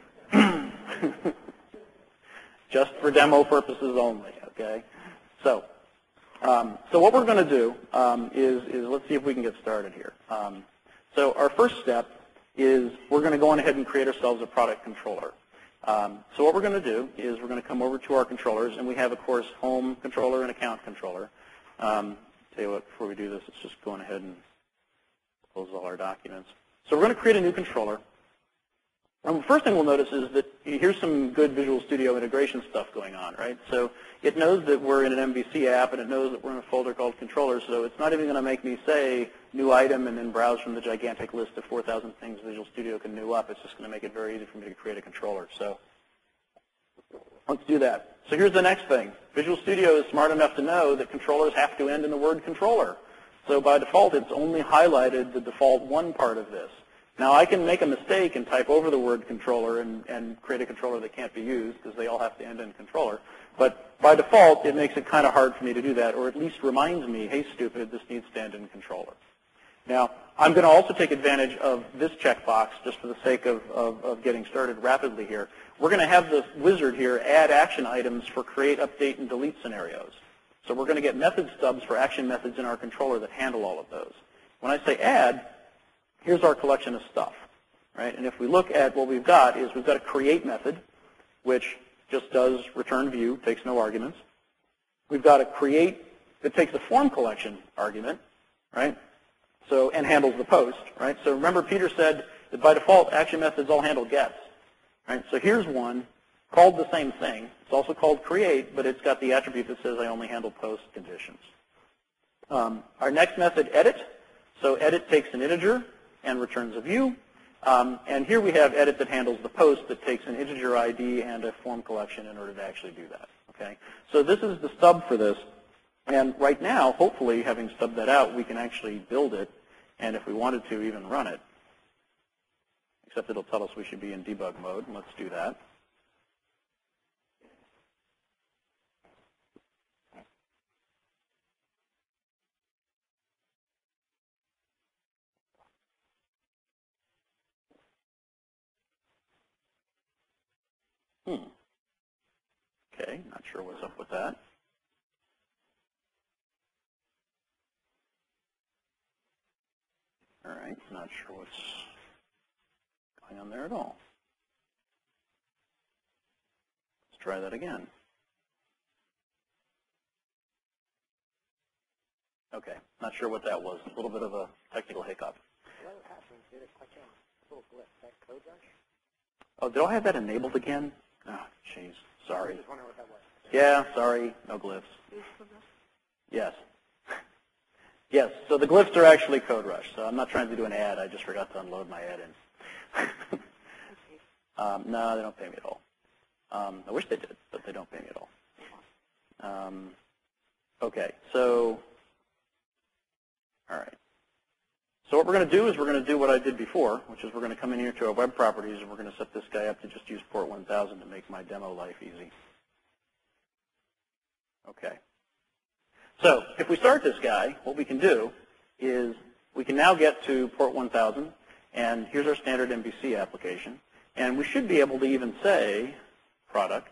Just for demo purposes only, okay? So, um, so what we're going to do um, is, is let's see if we can get started here. Um, so our first step is we're going to go on ahead and create ourselves a product controller. Um, so what we're going to do is we're going to come over to our controllers, and we have, of course, home controller and account controller. Um, tell you what, before we do this, let's just go on ahead and close all our documents. So we're going to create a new controller. And the first thing we'll notice is that here's some good Visual Studio integration stuff going on, right? So it knows that we're in an M V C app, and it knows that we're in a folder called controller, so it's not even going to make me say new item and then browse from the gigantic list of four thousand things Visual Studio can new up. It's just going to make it very easy for me to create a controller. So let's do that. So here's the next thing. Visual Studio is smart enough to know that controllers have to end in the word controller. So by default, it's only highlighted the default one part of this. Now, I can make a mistake and type over the word controller and, and create a controller that can't be used because they all have to end in controller. But by default, it makes it kind of hard for me to do that, or at least reminds me, hey, stupid, this needs to end in controller. Now, I'm going to also take advantage of this checkbox just for the sake of, of, of getting started rapidly here. We're going to have this wizard here add action items for create, update, and delete scenarios. So we're going to get method stubs for action methods in our controller that handle all of those. When I say add, here's our collection of stuff, right? And if we look at what we've got is we've got a create method, which just does return view, takes no arguments. We've got a create that takes a form collection argument, right? So, and handles the post, right? So remember Peter said that by default action methods all handle gets, right? So here's one called the same thing. It's also called create, but it's got the attribute that says I only handle post conditions. Um, our next method, edit. So edit takes an integer and returns a view. Um, and here we have edit that handles the post that takes an integer I D and a form collection in order to actually do that. Okay. So this is the stub for this. And right now, hopefully, having stubbed that out, we can actually build it. And if we wanted to, even run it. Except it'll tell us we should be in debug mode. Let's do that. Hmm. Okay, not sure what's up with that. All right, not sure what's going on there at all. Let's try that again. Okay, not sure what that was. A little bit of a technical hiccup. What happened? Did it click in? Little glitch. That code rush? Oh, did I have that enabled again? Oh, jeez. Sorry. I just wonder what that was. Yeah, sorry. No glyphs. Yes. Yes, so the glyphs are actually CodeRush. So I'm not trying to do an ad. I just forgot to unload my add-in. um, no, they don't pay me at all. Um, I wish they did, but they don't pay me at all. Um, okay, so, all right. So what we're going to do is we're going to do what I did before, which is we're going to come in here to our web properties, and we're going to set this guy up to just use port one thousand to make my demo life easy. Okay. So if we start this guy, what we can do is we can now get to port one thousand, and here's our standard M V C application. And we should be able to even say product.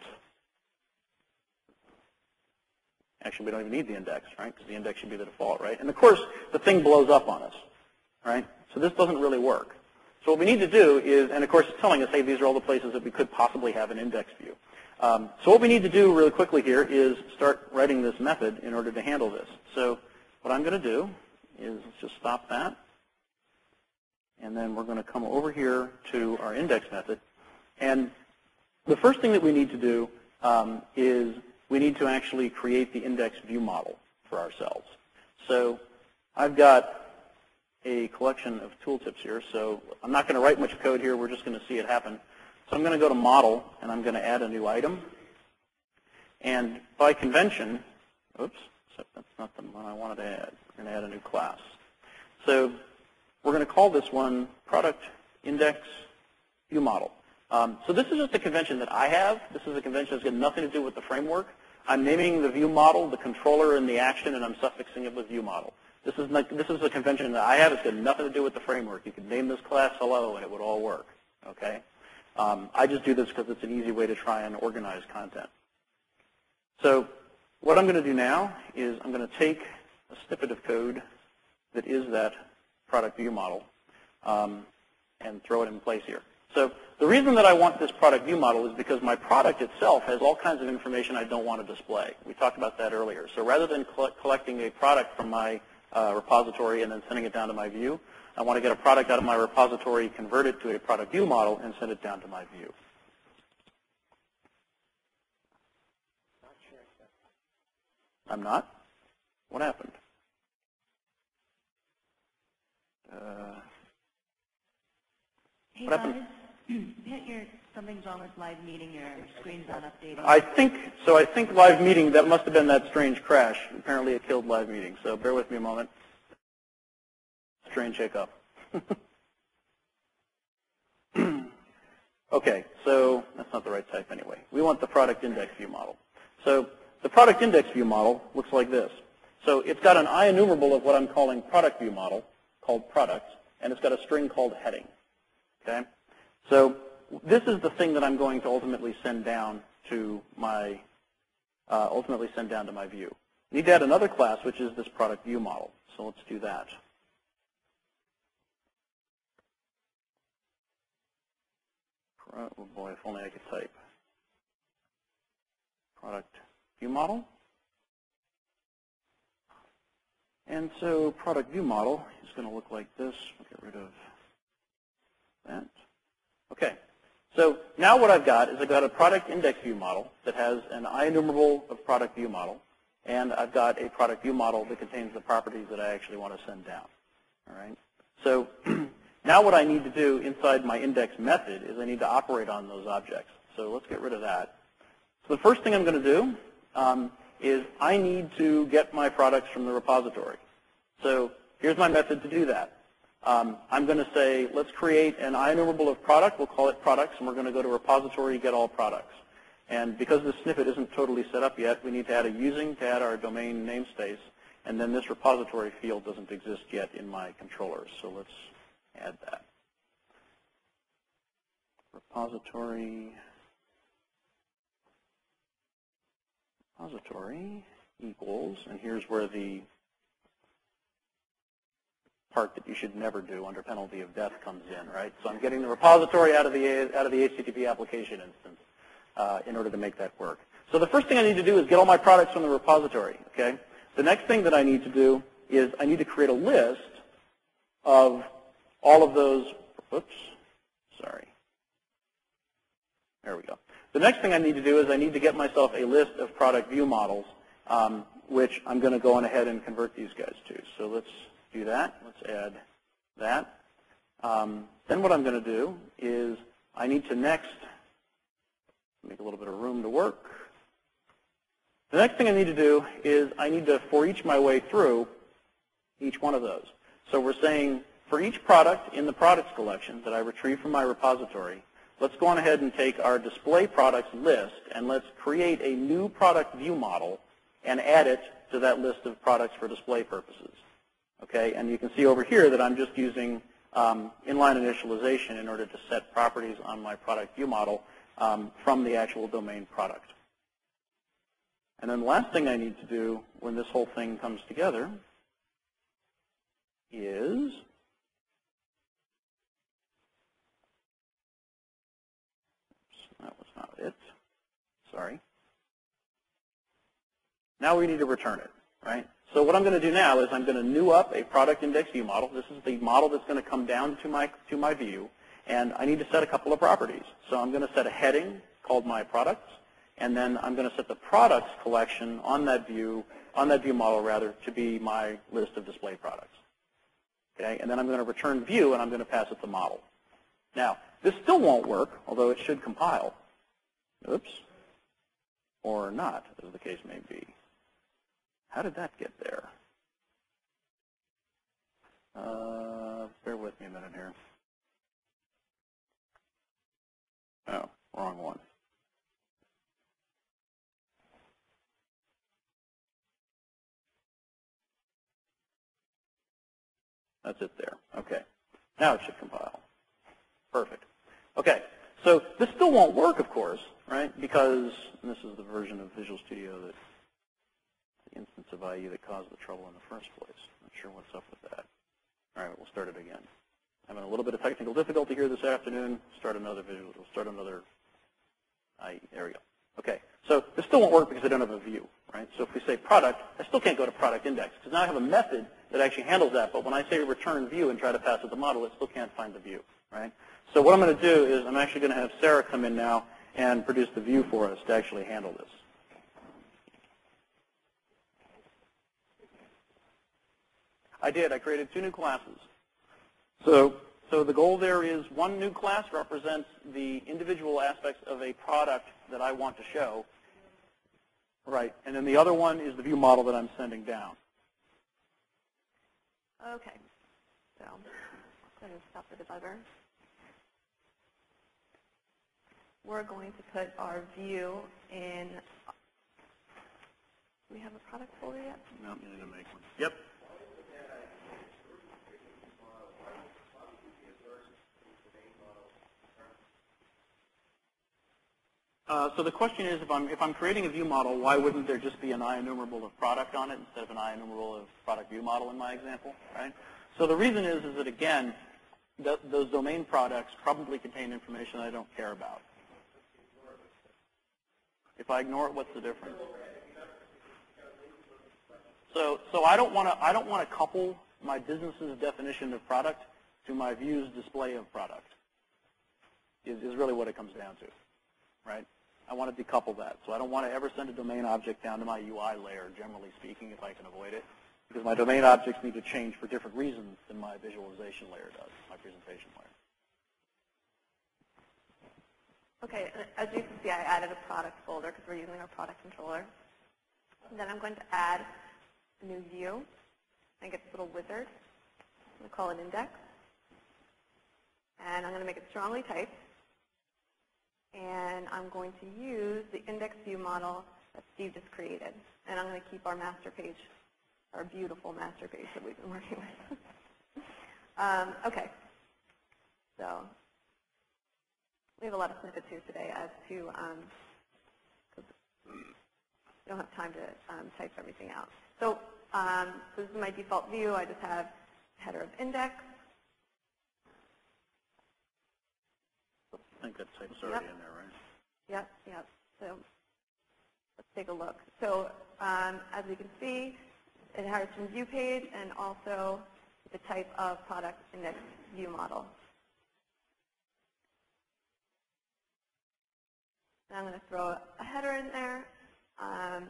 Actually, we don't even need the index, right? Because the index should be the default, right? And of course, the thing blows up on us, right? So this doesn't really work. So what we need to do is, and of course it's telling us, hey, these are all the places that we could possibly have an index view. Um, so what we need to do really quickly here is start writing this method in order to handle this. So what I'm going to do is let's just stop that. And then we're going to come over here to our index method. And the first thing that we need to do um, is we need to actually create the index view model for ourselves. So I've got a collection of tooltips here. So I'm not going to write much code here. We're just going to see it happen. So I'm going to go to Model, and I'm going to add a new item. And by convention, oops, that's not the one I wanted to add. We're going to add a new class. So we're going to call this one Product Index View Model. Um, so this is just a convention that I have. This is a convention that's got nothing to do with the framework. I'm naming the view model, the controller, and the action, and I'm suffixing it with view model. This is, not, this is a convention that I have. It's got nothing to do with the framework. You could name this class hello, and it would all work. Okay? Um, I just do this because it's an easy way to try and organize content. So what I'm going to do now is I'm going to take a snippet of code that is that product view model um, and throw it in place here. So the reason that I want this product view model is because my product itself has all kinds of information I don't want to display. We talked about that earlier. So rather than collecting a product from my uh, repository and then sending it down to my view, I want to get a product out of my repository, convert it to a product view model, and send it down to my view. I'm not? What happened? Uh, Hey, what happened? Hit your, something's wrong with live meeting, your screen's not updating. I think, so I think live meeting, that must have been that strange crash. Apparently it killed live meeting, so bear with me a moment. Strange hiccup. Okay, so that's not the right type anyway. We want the product index view model. So the product index view model looks like this. So it's got an IEnumerable of what I'm calling product view model, called product, and it's got a string called heading. Okay? So this is the thing that I'm going to ultimately send down to my, uh, ultimately send down to my view. I need to add another class, which is this product view model. So let's do that. Oh boy, if only I could type. Product view model. And so product view model is going to look like this. I'll get rid of that. Okay. So now what I've got is I've got a product index view model that has an IEnumerable of product view model. and I've got a product view model that contains the properties that I actually want to send down. All right. So now what I need to do inside my index method is I need to operate on those objects. So let's get rid of that. So the first thing I'm going to do um, is I need to get my products from the repository. So here's my method to do that. Um, I'm going to say, let's create an IEnumerable of product. We'll call it products, and we're going to go to repository, get all products. And because this snippet isn't totally set up yet, we need to add a using to add our domain namespace. And then this repository field doesn't exist yet in my controllers. So let's add that. Repository, repository equals, and here's where the part that you should never do under penalty of death comes in, right? So I'm getting the repository out of the out of the H T T P application instance uh, in order to make that work. So the first thing I need to do is get all my products from the repository, okay? The next thing that I need to do is I need to create a list of all of those, oops, sorry. There we go. The next thing I need to do is I need to get myself a list of product view models, um, which I'm going to go on ahead and convert these guys to. So let's do that. Let's add that. Um, then what I'm going to do is I need to next make a little bit of room to work. The next thing I need to do is I need to for each my way through each one of those. So we're saying for each product in the products collection that I retrieve from my repository, let's go on ahead and take our display products list and let's create a new product view model and add it to that list of products for display purposes. Okay, and you can see over here that I'm just using um, inline initialization in order to set properties on my product view model um, from the actual domain product. And then the last thing I need to do when this whole thing comes together is that was not it. Sorry. Now we need to return it, right? So what I'm going to do now is I'm going to new up a product index view model. This is the model that's going to come down to my to my view, and I need to set a couple of properties. So I'm going to set a heading called my products, and then I'm going to set the products collection on that view on that view model rather to be my list of display products. Okay, and then I'm going to return view, and I'm going to pass it the model. Now this still won't work, although it should compile. Oops, or not, as the case may be. How did that get there? Uh, bear with me a minute here. Oh, wrong one. That's it there. Okay. Now it should compile. Perfect. Okay. So this still won't work, of course, right? Because and this is the version of Visual Studio that the instance of I E that caused the trouble in the first place. Not sure what's up with that. All right, we'll start it again. Having a little bit of technical difficulty here this afternoon. Start another visual. We'll start another I E. There we go. Okay. So this still won't work because I don't have a view, right? So if we say product, I still can't go to product index because now I have a method that actually handles that. But when I say return view and try to pass it the model, it still can't find the view, right? So what I'm going to do is I'm actually going to have Sarah come in now and produce the view for us to actually handle this. I did. I created two new classes. So, so the goal there is one new class represents the individual aspects of a product that I want to show. Right. And then the other one is the view model that I'm sending down. Okay. So I'm going to stop the debugger. We're going to put our view in. Do we have a product folder yet? No, you need to make one. Yep. Uh, so the question is, if I'm if I'm creating a view model, why wouldn't there just be an IEnumerable of product on it instead of an IEnumerable of product view model in my example, right? So the reason is, is that again, th those domain products probably contain information I don't care about. If I ignore it, what's the difference? So so I don't want to I don't want to couple my business's definition of product to my view's display of product. Is is really what it comes down to. Right? I I want to decouple that. So I don't want to ever send a domain object down to my U I layer, generally speaking, if I can avoid it, because my domain objects need to change for different reasons than my visualization layer does, my presentation layer. Okay, as you can see, I added a product folder because we're using our product controller. And then I'm going to add a new view and get this little wizard. I'm going to call it index. And I'm going to make it strongly typed. And I'm going to use the index view model that Steve just created. And I'm going to keep our master page, our beautiful master page that we've been working with. um, okay, so we have a lot of snippets here today as to, um, we don't have time to um, type everything out. So, um, so this is my default view. I just have header of index. I think that type's already Yep. in there, right? Yep, yep. So let's take a look. So um, as we can see, it has from view page and also the type of product index view model. And I'm going to throw a header in there. Um,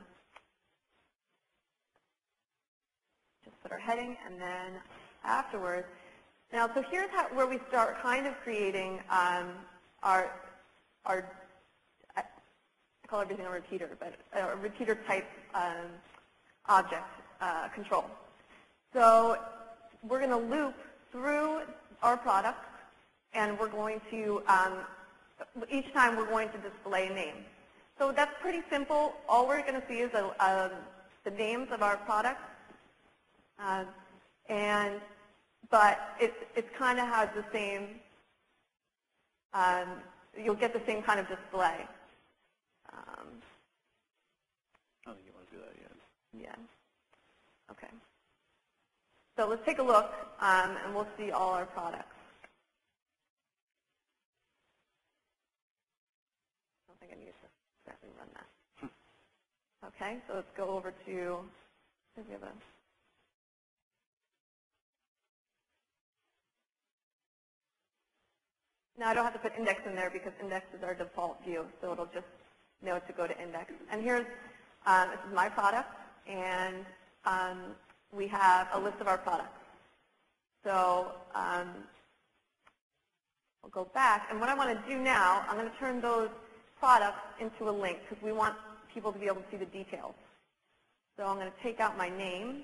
just put our heading, and then afterwards. Now, so here's how, where we start kind of creating um, our, our, I call everything a repeater, but a repeater type um, object uh, control. So we're going to loop through our products, and we're going to, um, each time we're going to display a name. So that's pretty simple. All we're going to see is a, a, the names of our products, uh, and but it, it kind of has the same, um, you'll get the same kind of display. Um, I don't think you want to do that yet. yeah. Okay. So let's take a look, um, and we'll see all our products. I don't think I need to exactly run that. Okay, so let's go over to, we have a, now I don't have to put index in there because index is our default view, so it'll just know to go to index. And here's, um, this is my product, and um, we have a list of our products. So um, we'll go back, and what I want to do now, I'm going to turn those products into a link because we want people to be able to see the details. So I'm going to take out my name,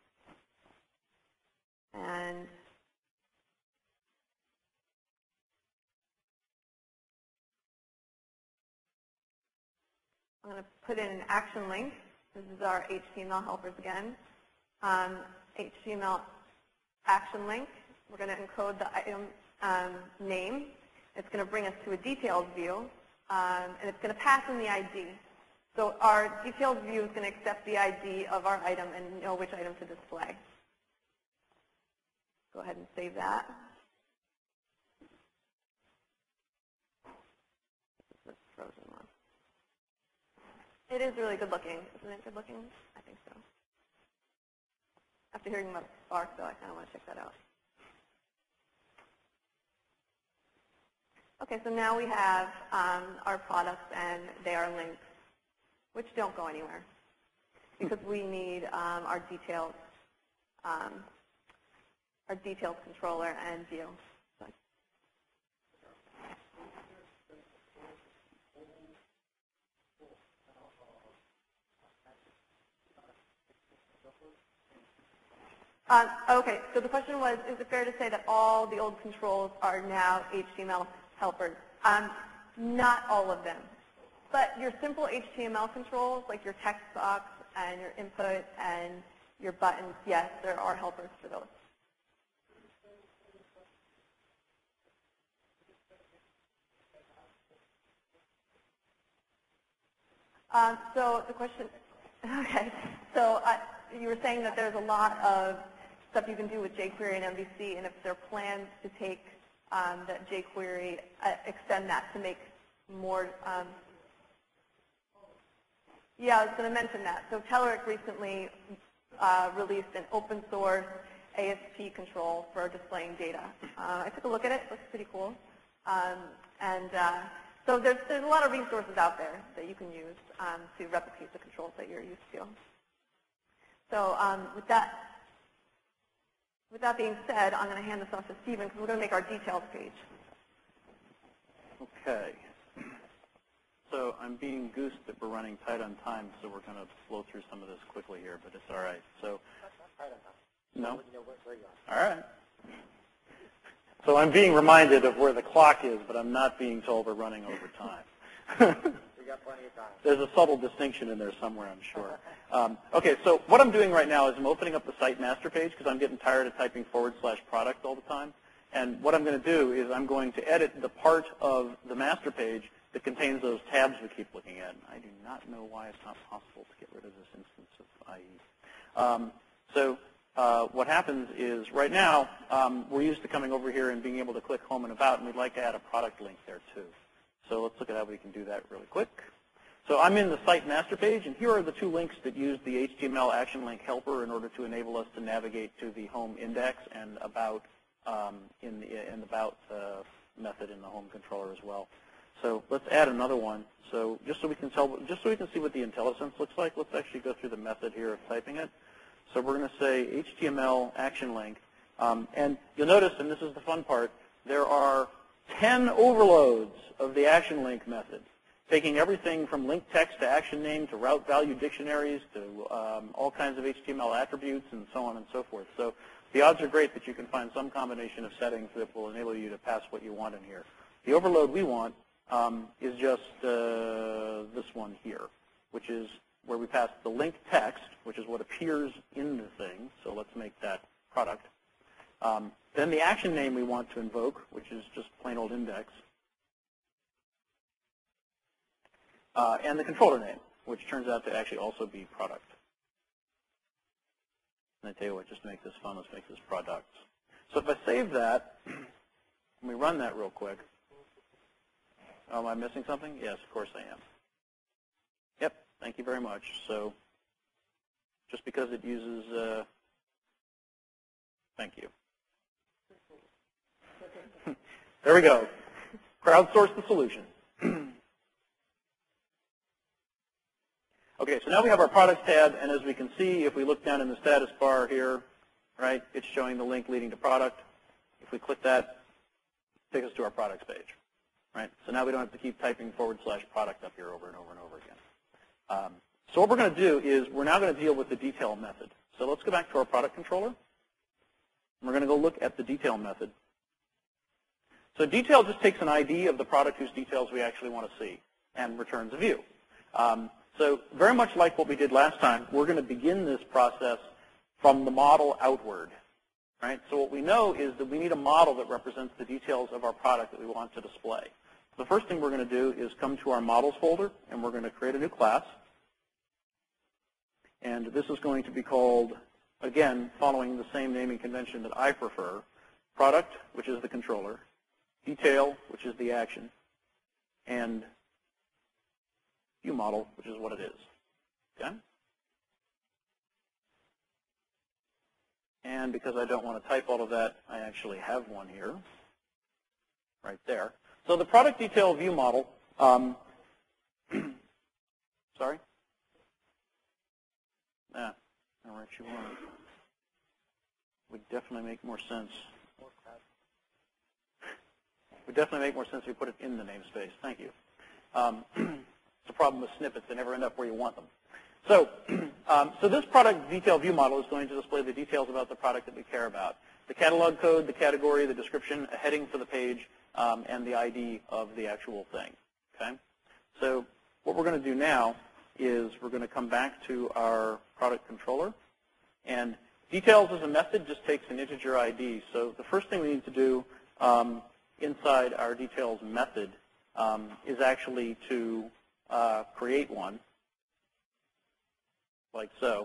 and I'm going to put in an action link. This is our H T M L helpers again. Um, H T M L action link. We're going to encode the item um, name. It's going to bring us to a detailed view, um, and it's going to pass in the I D. So our detailed view is going to accept the I D of our item and know which item to display. Go ahead and save that. This is the frozen one. It is really good looking. Isn't it good looking? I think so. After hearing about Spark, though, I kind of want to check that out. Okay, so now we have um, our products, and they are links, which don't go anywhere because we need um, our details, um, our details controller and view. So Um, okay, so the question was, is it fair to say that all the old controls are now H T M L helpers? Um, not all of them. But your simple H T M L controls, like your text box and your input and your buttons, yes, there are helpers for those. Um, so the question, okay, so uh, you were saying that there's a lot of stuff you can do with jQuery and M V C, and if there are plans to take um, that jQuery, uh, extend that to make more, um, yeah, I was going to mention that. So Telerik recently uh, released an open source A S P control for displaying data. Uh, I took a look at it. It looks pretty cool. Um, and uh, so there's, there's a lot of resources out there that you can use um, to replicate the controls that you're used to. So um, with that, with that being said, I'm going to hand this off to Stephen because we're going to make our details page. Okay. So I'm being goosed that we're running tight on time, so we're going to blow through some of this quickly here, but it's all right. So, no? All right. So I'm being reminded of where the clock is, but I'm not being told we're running over time. We got plenty of time. There's a subtle distinction in there somewhere, I'm sure. Um, okay, so what I'm doing right now is I'm opening up the site master page because I'm getting tired of typing forward slash product all the time. And what I'm going to do is I'm going to edit the part of the master page that contains those tabs we keep looking at. I do not know why it's not possible to get rid of this instance of I E. Um, so uh, what happens is right now um, we're used to coming over here and being able to click home and about, and we'd like to add a product link there too. So let's look at how we can do that really quick. So I'm in the site master page, and here are the two links that use the H T M L action link helper in order to enable us to navigate to the home index and about um, in the in the about uh, method in the home controller as well. So let's add another one. So just so we can tell, just so we can see what the IntelliSense looks like, let's actually go through the method here of typing it. So we're going to say H T M L action link, um, and you'll notice, and this is the fun part, there are ten overloads of the action link method, taking everything from link text to action name to route value dictionaries to um, all kinds of H T M L attributes and so on and so forth. So the odds are great that you can find some combination of settings that will enable you to pass what you want in here. The overload we want um, is just uh, this one here, which is where we pass the link text, which is what appears in the thing. So let's make that product. Um, then the action name we want to invoke, which is just plain old index. Uh, and the controller name, which turns out to actually also be product. And I tell you what, just to make this fun, let's make this product. So if I save that, and we run that real quick, oh, am I missing something? Yes, of course I am. Yep, thank you very much. So just because it uses, uh, thank you. There we go. Crowdsource the solution. Okay, so now we have our products tab, and as we can see, if we look down in the status bar here, right, it's showing the link leading to product. If we click that, it takes us to our products page, right? So now we don't have to keep typing forward slash product up here over and over and over again. Um, so what we're going to do is we're now going to deal with the detail method. So let's go back to our product controller. And we're going to go look at the detail method. So detail just takes an I D of the product whose details we actually want to see and returns a view. Um, So very much like what we did last time, we're going to begin this process from the model outward, right? So what we know is that we need a model that represents the details of our product that we want to display. The first thing we're going to do is come to our models folder, and we're going to create a new class. And this is going to be called, again, following the same naming convention that I prefer, product, which is the controller, detail, which is the action, and view model, which is what it is. Okay? And because I don't want to type all of that, I actually have one here, right there. So the product detail view model, um, sorry? Ah, all right, you want. Would definitely make more sense. Would definitely make more sense if we put it in the namespace. Thank you. Um, It's a problem with snippets. They never end up where you want them. So, um, so this product detail view model is going to display the details about the product that we care about. The catalog code, the category, the description, a heading for the page, um, and the I D of the actual thing. Okay? So what we're going to do now is we're going to come back to our product controller. And details as a method just takes an integer I D. So the first thing we need to do um, inside our details method um, is actually to Uh, create one, like so.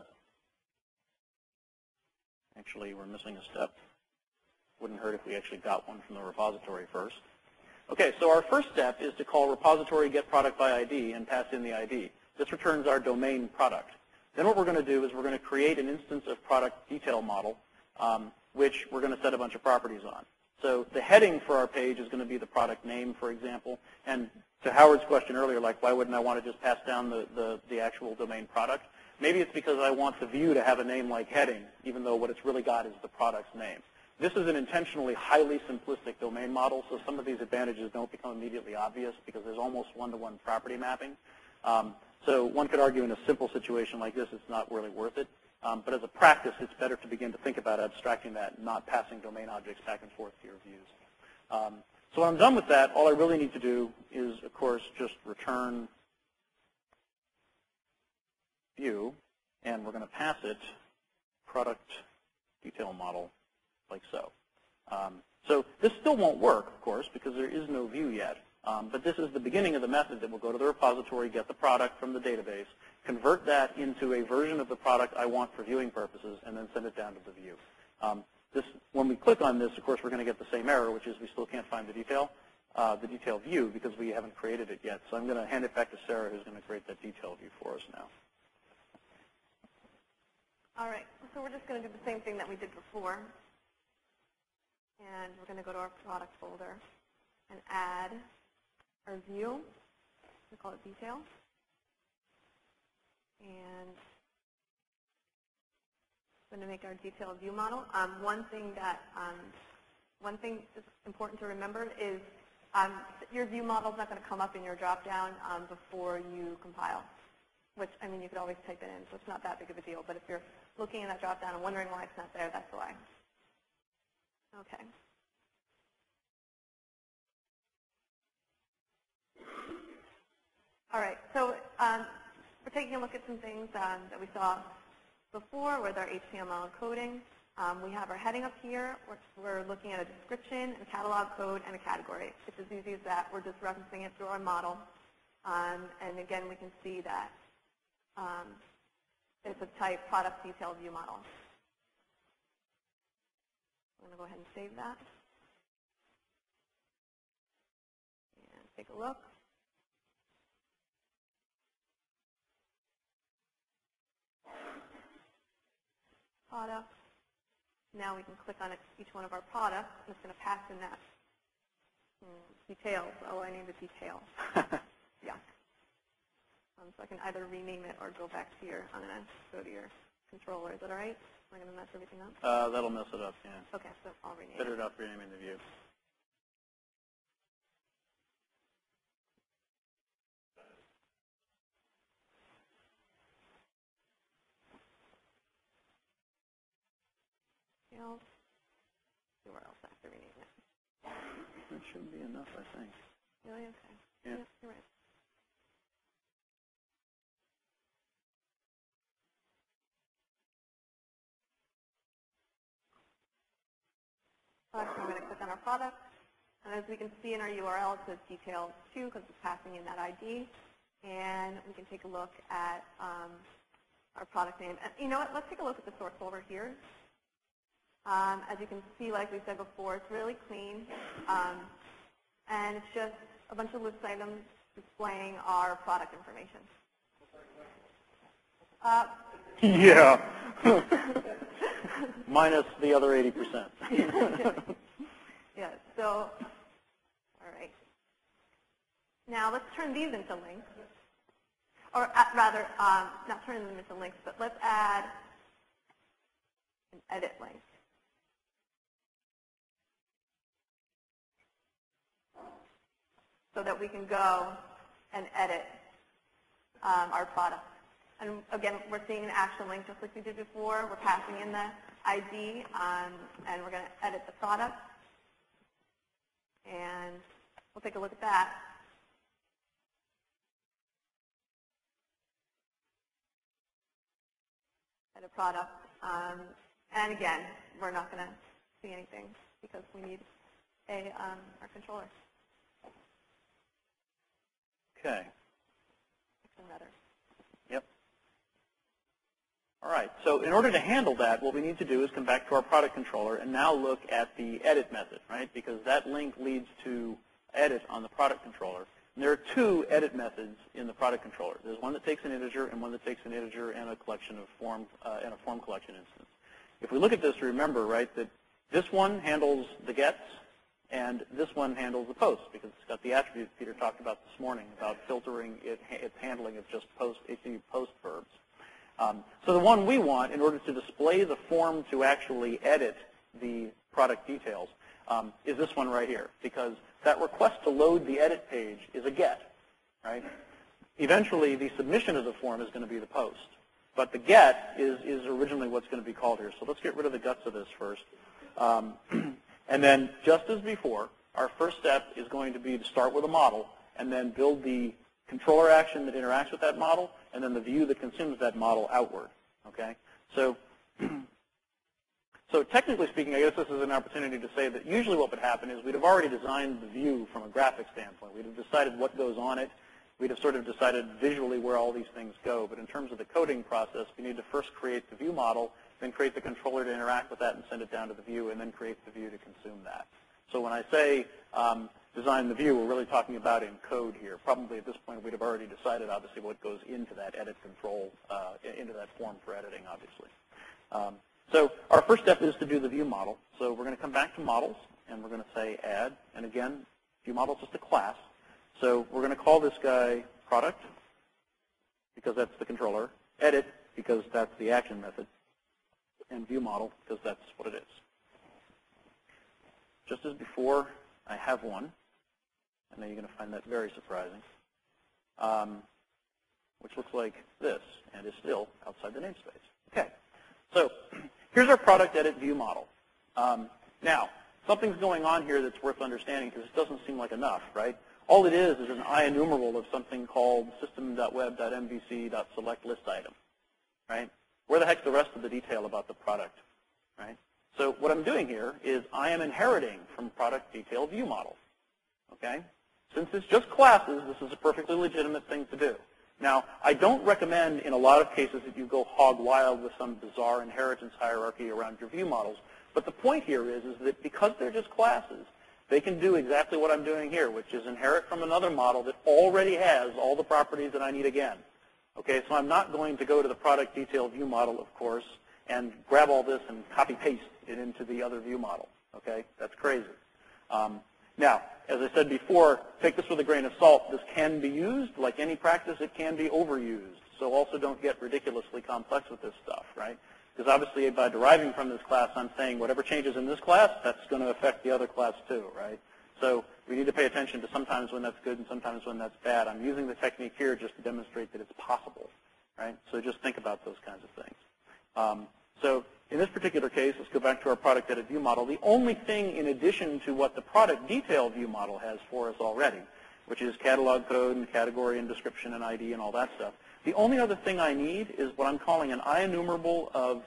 Actually, we're missing a step. Wouldn't hurt if we actually got one from the repository first. Okay, so our first step is to call repository get product by I D and pass in the I D. This returns our domain product. Then what we're going to do is we're going to create an instance of product detail model, um, which we're going to set a bunch of properties on. So the heading for our page is going to be the product name, for example, and to Howard's question earlier, like why wouldn't I want to just pass down the, the, the actual domain product? Maybe it's because I want the view to have a name like heading, even though what it's really got is the product's name. This is an intentionally highly simplistic domain model, so some of these advantages don't become immediately obvious because there's almost one-to-one property mapping. Um, so one could argue in a simple situation like this, it's not really worth it. Um, but as a practice, it's better to begin to think about abstracting that and not passing domain objects back and forth to your views. Um, so when I'm done with that, all I really need to do is, of course, just return view, and we're going to pass it product detail model like so. Um, so this still won't work, of course, because there is no view yet. Um, but this is the beginning of the method that will go to the repository, get the product from the database, convert that into a version of the product I want for viewing purposes, and then send it down to the view. Um, this, when we click on this, of course, we're going to get the same error, which is we still can't find the detail, uh, the detail view, because we haven't created it yet. So I'm going to hand it back to Sarah, who's going to create that detail view for us now. All right, so we're just going to do the same thing that we did before. And we're going to go to our product folder and add our view. We call it detail. And I'm going to make our detailed view model. Um, one thing that um, one thing that's important to remember is um, your view model is not going to come up in your dropdown um, before you compile. Which, I mean, you could always type it in, so it's not that big of a deal. But if you're looking in that dropdown and wondering why it's not there, that's why. Okay. All right, so um, we're taking a look at some things um, that we saw before with our H T M L encoding. Um, we have our heading up here. We're, we're looking at a description, a catalog code, and a category. It's as easy as that. We're just referencing it through our model. Um, and again, we can see that um, it's a type product detail view model. I'm going to go ahead and save that. And take a look. Product. Now we can click on it, each one of our products, and it's going to pass in that hmm, details. Oh, I need the detail. Yeah. Um, so I can either rename it or go back to your, I'm going to go to your controller. Is that all right? Am I going to mess everything up? Uh, that'll mess it up, yeah. Okay, so I'll rename Better it. it up renaming the view. Details. See where else I have to rename it. That should be enough, I think. Really? Okay. Yeah. Yeah, you're right. So I'm going to click on our product. And as we can see in our U R L, it says details two because it's passing in that I D. And we can take a look at um, our product name. And you know what? Let's take a look at the source folder here. Um, as you can see, like we said before, it's really clean. Um, and it's just a bunch of list items displaying our product information. Uh, Yeah. Minus the other eighty percent. Yeah, so, all right. Now let's turn these into links. Or uh, rather, um, not turn them into links, but let's add an edit link. So that we can go and edit um, our product. And again, we're seeing an action link just like we did before. We're passing in the I D, um, and we're going to edit the product. And we'll take a look at that. Edit product. Um, and again, we're not going to see anything because we need a um, our controller. Okay. Rather. Yep. All right. So in order to handle that, what we need to do is come back to our product controller and now look at the edit method, right? Because that link leads to edit on the product controller. And there are two edit methods in the product controller. There's one that takes an integer and one that takes an integer and a collection of form uh, and a form collection instance. If we look at this, remember, right, that this one handles the gets, and this one handles the post because it's got the attributes Peter talked about this morning about filtering it, its handling of just post, H T T P post verbs. Um, so the one we want, in order to display the form to actually edit the product details, um, is this one right here, because that request to load the edit page is a get, right? Eventually, the submission of the form is going to be the post, but the get is, is originally what's going to be called here. So let's get rid of the guts of this first. Um, and then, just as before, our first step is going to be to start with a model and then build the controller action that interacts with that model, and then the view that consumes that model outward. Okay? So, so technically speaking, I guess this is an opportunity to say that usually what would happen is we'd have already designed the view from a graphic standpoint. We'd have decided what goes on it. We'd have sort of decided visually where all these things go. But in terms of the coding process, we need to first create the view model, then create the controller to interact with that and send it down to the view, and then create the view to consume that. So when I say um, design the view, we're really talking about in code here. Probably at this point we'd have already decided, obviously, what goes into that edit control, uh, into that form for editing, obviously. Um, so our first step is to do the view model. So we're going to come back to models, and we're going to say add. And again, view model is just a class. So we're going to call this guy product, because that's the controller, edit, because that's the action method, and view model, because that's what it is. Just as before, I have one. I know you're going to find that very surprising, um, which looks like this, and is still outside the namespace. Okay, so here's our product edit view model. Um, now, something's going on here that's worth understanding, because it doesn't seem like enough, right? All it is is an IEnumerable of something called system.web.mvc.selectListItem, right? Where the heck's the rest of the detail about the product, right? So what I'm doing here is I am inheriting from product detail view model, okay? Since it's just classes, this is a perfectly legitimate thing to do. Now, I don't recommend in a lot of cases that you go hog wild with some bizarre inheritance hierarchy around your view models, but the point here is, is that because they're just classes, they can do exactly what I'm doing here, which is inherit from another model that already has all the properties that I need again. Okay, so I'm not going to go to the product detail view model, of course, and grab all this and copy-paste it into the other view model. Okay, that's crazy. Um, now, as I said before, take this with a grain of salt. This can be used. Like any practice, it can be overused. So also don't get ridiculously complex with this stuff, right? Because obviously by deriving from this class, I'm saying whatever changes in this class, that's going to affect the other class too, right? So we need to pay attention to sometimes when that's good and sometimes when that's bad. I'm using the technique here just to demonstrate that it's possible, right? So just think about those kinds of things. Um, so in this particular case, let's go back to our product edit view model. The only thing in addition to what the product detail view model has for us already, which is catalog code and category and description and I D and all that stuff, the only other thing I need is what I'm calling an IEnumerable of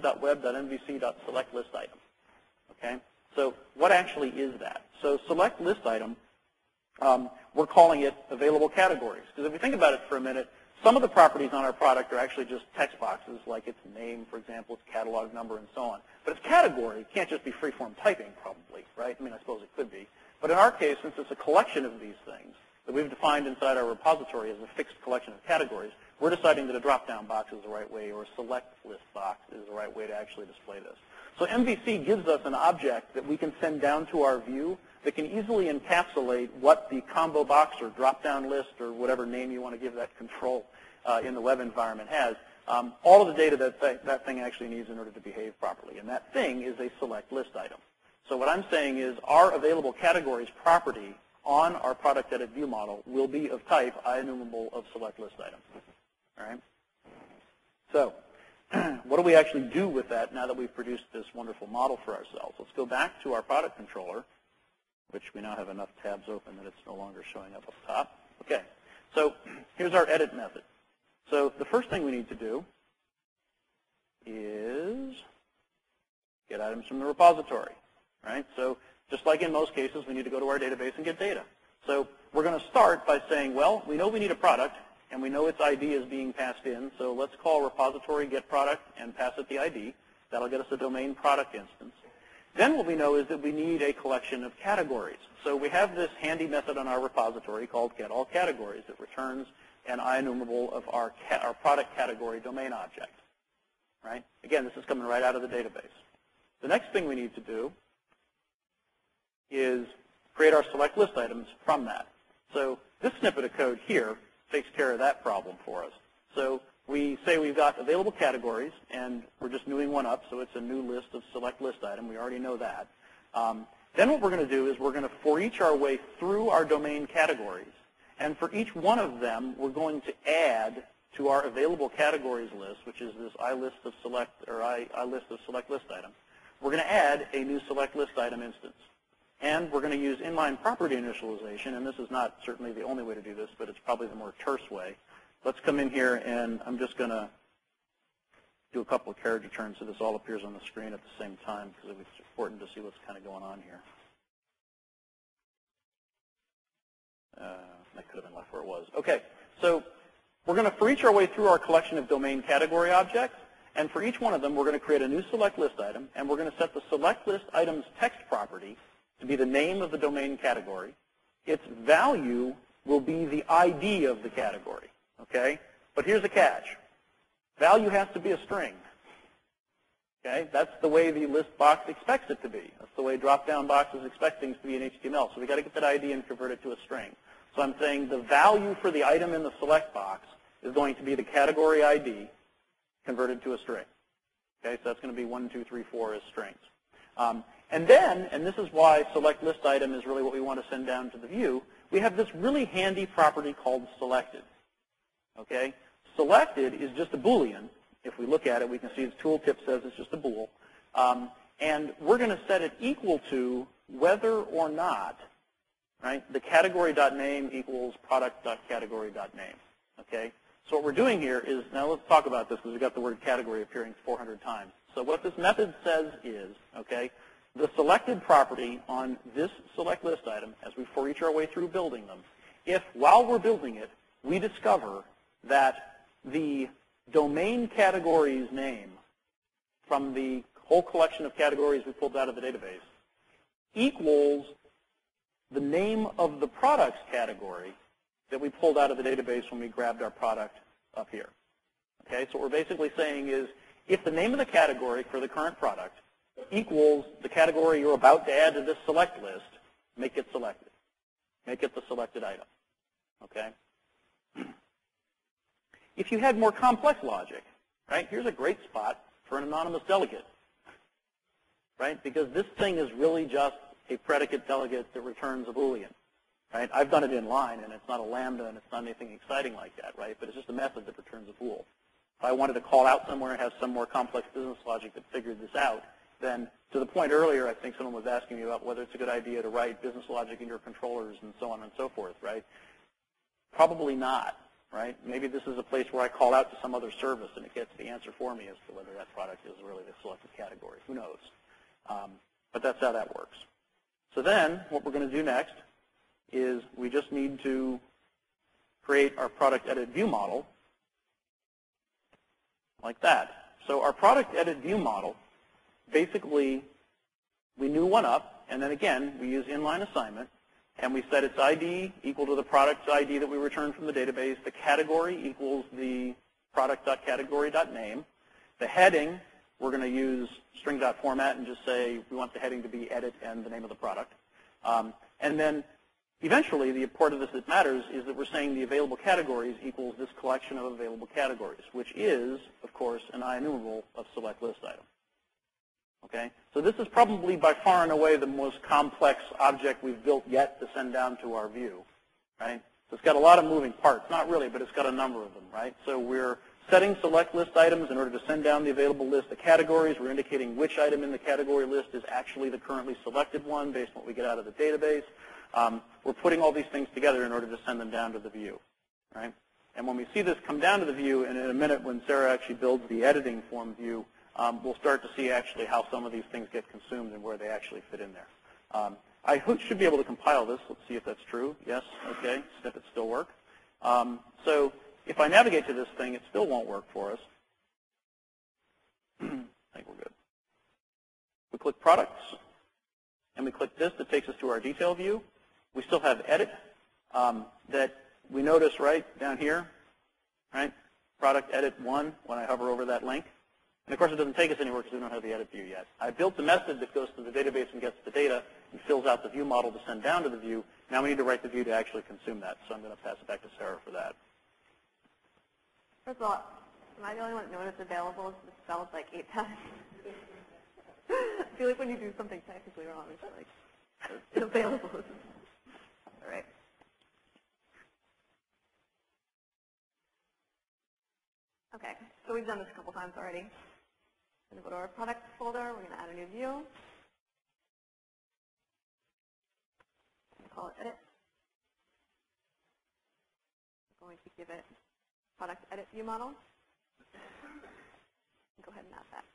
system.web.mvc.selectListItem. Okay? So what actually is that? So select list item, um, we're calling it available categories. Because if we think about it for a minute, some of the properties on our product are actually just text boxes, like its name, for example, its catalog number, and so on. But its category can't just be free-form typing, probably, right? I mean, I suppose it could be. But in our case, since it's a collection of these things that we've defined inside our repository as a fixed collection of categories, we're deciding that a drop-down box is the right way, or a select list box is the right way to actually display this. So M V C gives us an object that we can send down to our view that can easily encapsulate what the combo box or drop-down list or whatever name you want to give that control uh, in the web environment has, um, all of the data that th that thing actually needs in order to behave properly. And that thing is a select list item. So what I'm saying is our available categories property on our product edit view model will be of type IEnumerable of select list item. All right? So what do we actually do with that now that we've produced this wonderful model for ourselves? Let's go back to our product controller, which we now have enough tabs open that it's no longer showing up up top. Okay, so here's our edit method. So the first thing we need to do is get items from the repository, right? So just like in most cases, we need to go to our database and get data. So we're going to start by saying, well, we know we need a product, and we know its I D is being passed in, so let's call repository get product and pass it the I D. That'll get us a domain product instance. Then what we know is that we need a collection of categories. So we have this handy method on our repository called getAllCategories that returns an IEnumerable of our, ca our product category domain object. Right? Again, this is coming right out of the database. The next thing we need to do is create our select list items from that. So this snippet of code here takes care of that problem for us. So we say we've got available categories, and we're just newing one up, so it's a new list of select list item. We already know that. Um, then what we're going to do is we're going to for each our way through our domain categories. And for each one of them, we're going to add to our available categories list, which is this I list of select or I, I list of select list item. We're going to add a new select list item instance. And we're going to use inline property initialization, and this is not certainly the only way to do this, but it's probably the more terse way. Let's come in here, and I'm just going to do a couple of character turns so this all appears on the screen at the same time, because it's important to see what's kind of going on here. Uh, that could have been left where it was. Okay, so we're going to for each our way through our collection of domain category objects, and for each one of them, we're going to create a new select list item, and we're going to set the select list item's text property to be the name of the domain category. Its value will be the I D of the category, okay? But here's a catch. Value has to be a string, okay? That's the way the list box expects it to be. That's the way drop-down boxes expect things to be in H T M L. So we've got to get that I D and convert it to a string. So I'm saying the value for the item in the select box is going to be the category I D converted to a string. Okay, so that's going to be one, two, three, four as strings. Um, and then, and this is why select list item is really what we want to send down to the view, we have this really handy property called selected. Okay, selected is just a Boolean. If we look at it, we can see the tooltip says it's just a bool. Um, and we're going to set it equal to whether or not, right, the category.name equals product.category.name. Okay, so what we're doing here is, now let's talk about this because we've got the word category appearing four hundred times. So what this method says is, okay, the selected property on this select list item, as we for each our way through building them, if while we're building it, we discover that the domain category's name from the whole collection of categories we pulled out of the database equals the name of the products category that we pulled out of the database when we grabbed our product up here. Okay, so what we're basically saying is if the name of the category for the current product equals the category you're about to add to this select list, make it selected. Make it the selected item. Okay? If you had more complex logic, right, here's a great spot for an anonymous delegate, right, because this thing is really just a predicate delegate that returns a Boolean, right? I've done it in line, and it's not a lambda, and it's not anything exciting like that, right, but it's just a method that returns a bool. If I wanted to call out somewhere and have some more complex business logic that figured this out, then to the point earlier, I think someone was asking me about whether it's a good idea to write business logic in your controllers and so on and so forth, right? Probably not, right? Maybe this is a place where I call out to some other service and it gets the answer for me as to whether that product is really the selected category. Who knows? Um, but that's how that works. So then what we're going to do next is we just need to create our product edit view model like that. So our product edit view model, basically, we new one up, and then again, we use inline assignment, and we set its I D equal to the product I D that we returned from the database. The category equals the product.category.name. The heading, we're going to use string.format and just say we want the heading to be edit and the name of the product. Um, and then eventually, the part of this that matters is that we're saying the available categories equals this collection of available categories, which is, of course, an IEnumerable of select list item. Okay? So this is probably by far and away the most complex object we've built yet to send down to our view. Right? So it's got a lot of moving parts. Not really, but it's got a number of them. Right? So we're setting select list items in order to send down the available list of categories. We're indicating which item in the category list is actually the currently selected one based on what we get out of the database. Um, we're putting all these things together in order to send them down to the view, right? And when we see this come down to the view, and in a minute when Sarah actually builds the editing form view, um, we'll start to see actually how some of these things get consumed and where they actually fit in there. Um, I should be able to compile this. Let's see if that's true. Yes, okay, snippets still work. Um, so if I navigate to this thing, it still won't work for us. I think we're good. We click products, and we click this that takes us to our detail view. We still have edit um, that we notice right down here, right? Product edit one when I hover over that link. And of course, it doesn't take us anywhere because we don't have the edit view yet. I built the method that goes to the database and gets the data, He fills out the view model to send down to the view. Now we need to write the view to actually consume that. So I'm going to pass it back to Sarah for that. First of all, am I the only one that noticed available is misspelled like eight times? I feel like when you do something technically wrong, it's like, it's available. All right. Okay, so we've done this a couple times already. We're going to go to our products folder. We're going to add a new view. Call it edit. I'm going to give it product edit view model. Go ahead and add that.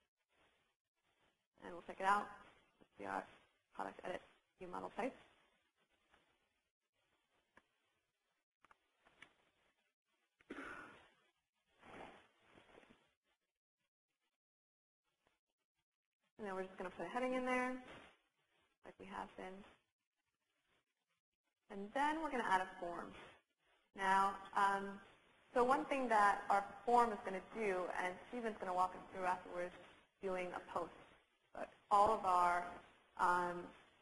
And we'll check it out. Let's see our product edit view model type. And then we're just going to put a heading in there, like we have been. And then we're going to add a form. Now, um, so one thing that our form is going to do, and Stephen's going to walk us through afterwards, doing a post. But all of our um,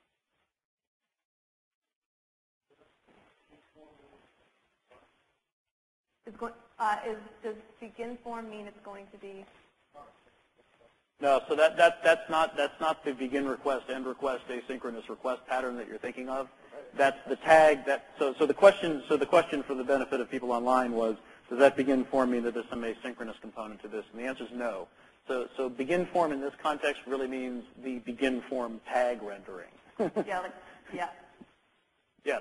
is going uh, is does begin form mean it's going to be? No, so that, that that's not that's not the begin request, end request, asynchronous request pattern that you're thinking of. That's the tag that so so the question so the question for the benefit of people online was, does that begin form mean that there's some asynchronous component to this? And the answer is no. So so begin form in this context really means the begin form tag rendering. yeah, like, yeah. Yes.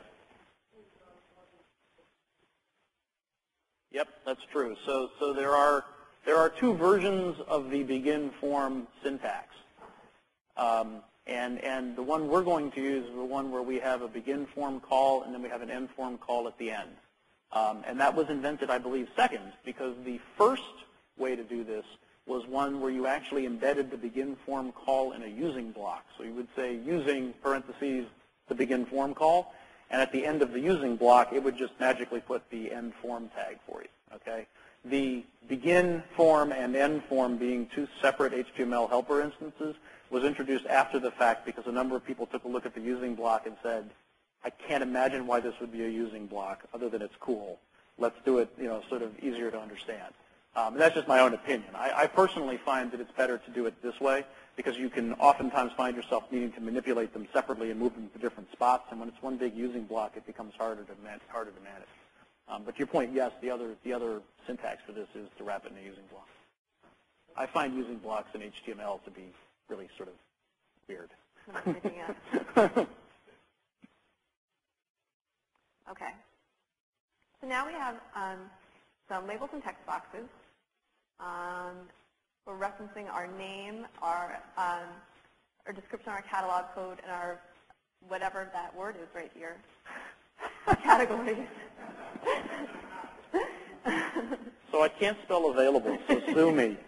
Yep, that's true. So so there are there are two versions of the begin form syntax. Um, and and the one we're going to use is the one where we have a begin form call and then we have an end form call at the end. Um, and that was invented, I believe, second, because the first way to do this was one where you actually embedded the begin form call in a using block. So you would say using parentheses the begin form call, and at the end of the using block, it would just magically put the end form tag for you. Okay? The begin form and end form being two separate H T M L helper instances was introduced after the fact because a number of people took a look at the using block and said, I can't imagine why this would be a using block other than it's cool. Let's do it, you know, sort of easier to understand. Um, and that's just my own opinion. I, I personally find that it's better to do it this way because you can oftentimes find yourself needing to manipulate them separately and move them to different spots. And when it's one big using block, it becomes harder to man harder to manage. Um, but to your point, yes, the other the other syntax for this is to wrap it in a using block. I find using blocks in H T M L to be really sort of weird. Okay. So now we have um, some labels and text boxes. Um, we're referencing our name, our, um, our description, our catalog code, and our whatever that word is right here. Categories. So I can't spell available, so sue me.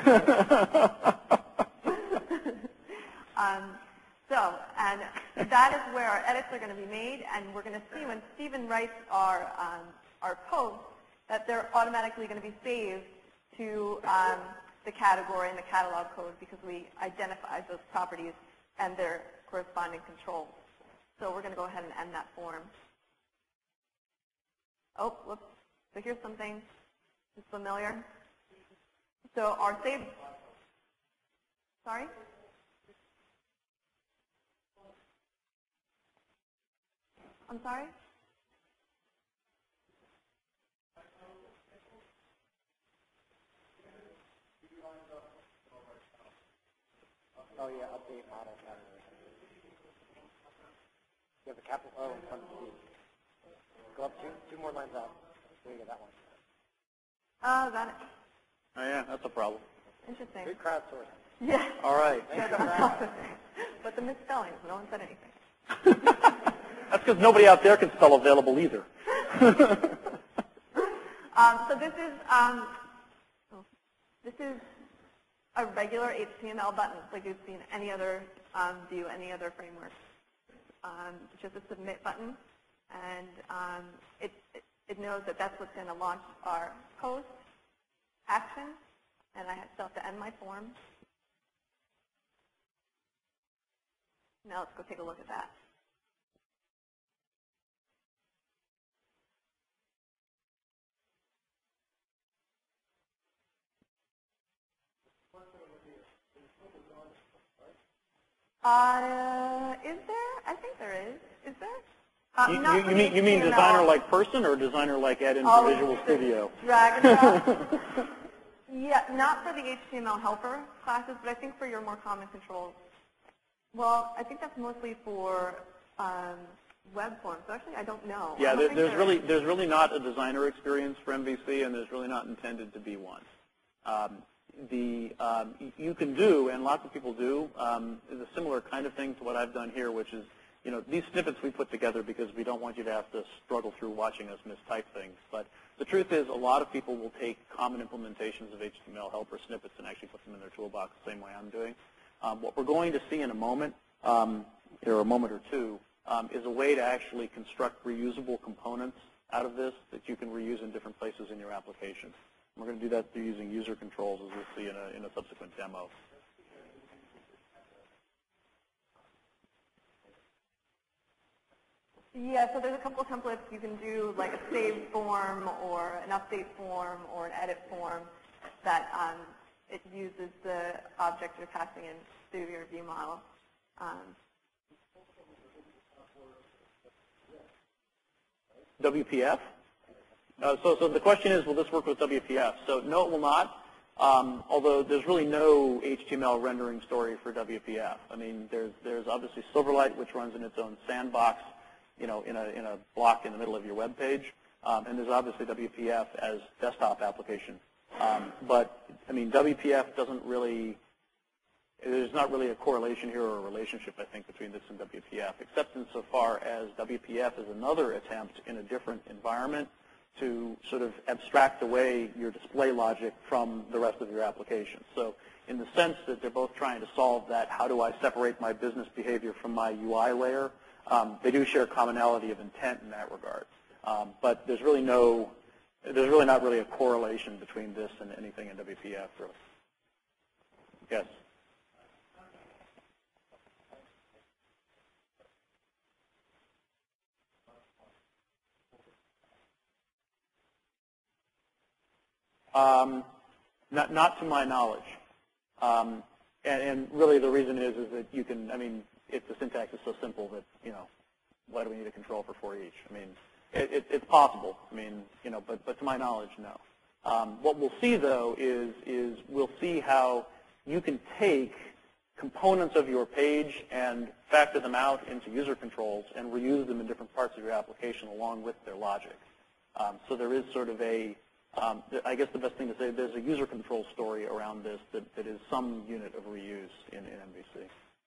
um, so, and that is where our edits are going to be made, and we're going to see when Stephen writes our, um, our posts that they're automatically going to be saved to um, the category and the catalog code because we identify those properties and their corresponding controls. So we're going to go ahead and end that form. Oh, whoops. So here's something that's familiar. So our save, sorry? I'm sorry? Oh, yeah, update model category. You have a capital O in front of the C. Go up two, two more lines up. There you go, that one. Oh, got it. Oh, yeah, that's a problem. Interesting. Good crowdsourcing. Yeah. All right. But the misspellings, no one said anything. That's because nobody out there can spell available either. um, so this is um, oh, this is a regular H T M L button, like you'd see in any other um, view, any other framework. Um, it's just a submit button, and um, it, it it knows that that's what's going to launch our post action, and I still have to end my form. Now let's go take a look at that. Uh, is there? I think there is. Is there? Uh, You, not you, for you the mean you mean H T M L. designer like person or designer like add into Oh, Visual the Studio? Drag and drop. Yeah, not for the H T M L helper classes, but I think for your more common controls. Well, I think that's mostly for um, web forms. So actually, I don't know. I Yeah, don't there, think there's there really is. there's really not a designer experience for M V C, and there's really not intended to be one. Um, the um, y- you can do, and lots of people do, um, is a similar kind of thing to what I've done here, which is, you know, these snippets we put together because we don't want you to have to struggle through watching us mistype things. But the truth is, a lot of people will take common implementations of H T M L helper snippets and actually put them in their toolbox the same way I'm doing. Um, what we're going to see in a moment, um, or a moment or two, um, is a way to actually construct reusable components out of this that you can reuse in different places in your application. And we're going to do that through using user controls, as we'll see in a, in a subsequent demo. Yeah, so there's a couple of templates you can do, like a save form or an update form or an edit form that um, it uses the object you're passing in through your view model. Um, W P F? Uh, so, so the question is, will this work with W P F? So no, it will not. Um, although there's really no H T M L rendering story for W P F. I mean, there's there's obviously Silverlight, which runs in its own sandbox, you know, in a in a block in the middle of your web page, um, and there's obviously W P F as desktop application. Um, but I mean, W P F doesn't really. There's not really a correlation here or a relationship, I think, between this and W P F, except insofar as W P F is another attempt in a different environment to sort of abstract away your display logic from the rest of your application. So in the sense that they're both trying to solve that, how do I separate my business behavior from my U I layer, um, they do share commonality of intent in that regard. Um, but there's really no, there's really not really a correlation between this and anything in W P F, really. Yes? Um, not, not to my knowledge. Um, and, and really the reason is, is that you can, I mean, if the syntax is so simple that, you know, why do we need a control for for each? I mean, it, it, it's possible. I mean, you know, but, but to my knowledge, no. Um, what we'll see, though, is, is we'll see how you can take components of your page and factor them out into user controls and reuse them in different parts of your application along with their logic. Um, so there is sort of a, Um, I guess the best thing to say, there's a user control story around this that, that is some unit of reuse in, in M V C.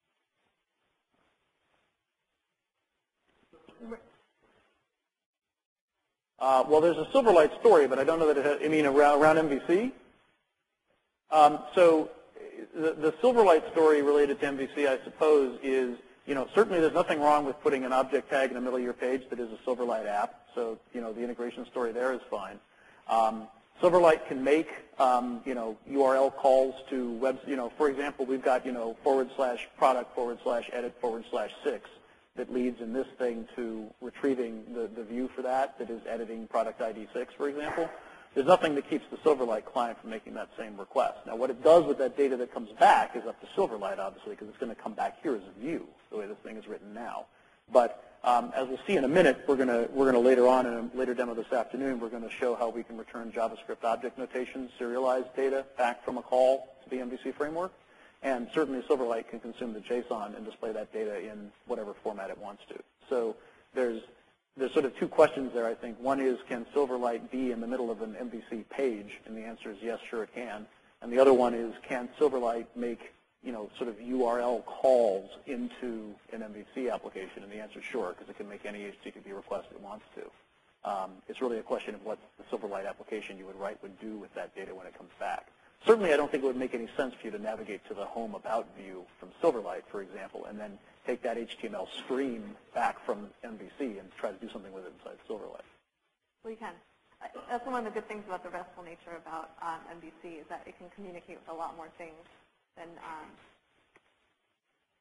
Uh, well, there's a Silverlight story, but I don't know that it has, I mean, around, around M V C? Um, so the, the Silverlight story related to M V C, I suppose, is, you know, certainly there's nothing wrong with putting an object tag in the middle of your page that is a Silverlight app. So, you know, the integration story there is fine. Um, Silverlight can make, um, you know, U R L calls to web, you know, for example, we've got, you know, forward slash product forward slash edit forward slash six that leads in this thing to retrieving the, the view for that, that is editing product I D six, for example. There's nothing that keeps the Silverlight client from making that same request. Now, what it does with that data that comes back is up to Silverlight, obviously, because it's going to come back here as a view, the way this thing is written now. But Um, as we'll see in a minute, we're going to we're going to later on in a later demo this afternoon, we're going to show how we can return JavaScript object notation, serialized data back from a call to the M V C framework, and certainly Silverlight can consume the JSON and display that data in whatever format it wants to. So there's there's sort of two questions there, I think. One is, can Silverlight be in the middle of an M V C page? And the answer is yes, sure it can. And the other one is, can Silverlight make, you know, sort of U R L calls into an M V C application? And the answer is sure, because it can make any H T T P request it wants to. Um, it's really a question of what the Silverlight application you would write would do with that data when it comes back. Certainly, I don't think it would make any sense for you to navigate to the home about view from Silverlight, for example, and then take that H T M L stream back from M V C and try to do something with it inside Silverlight. well, you can. That's one of the good things about the RESTful nature about um, M V C is that it can communicate with a lot more things than um,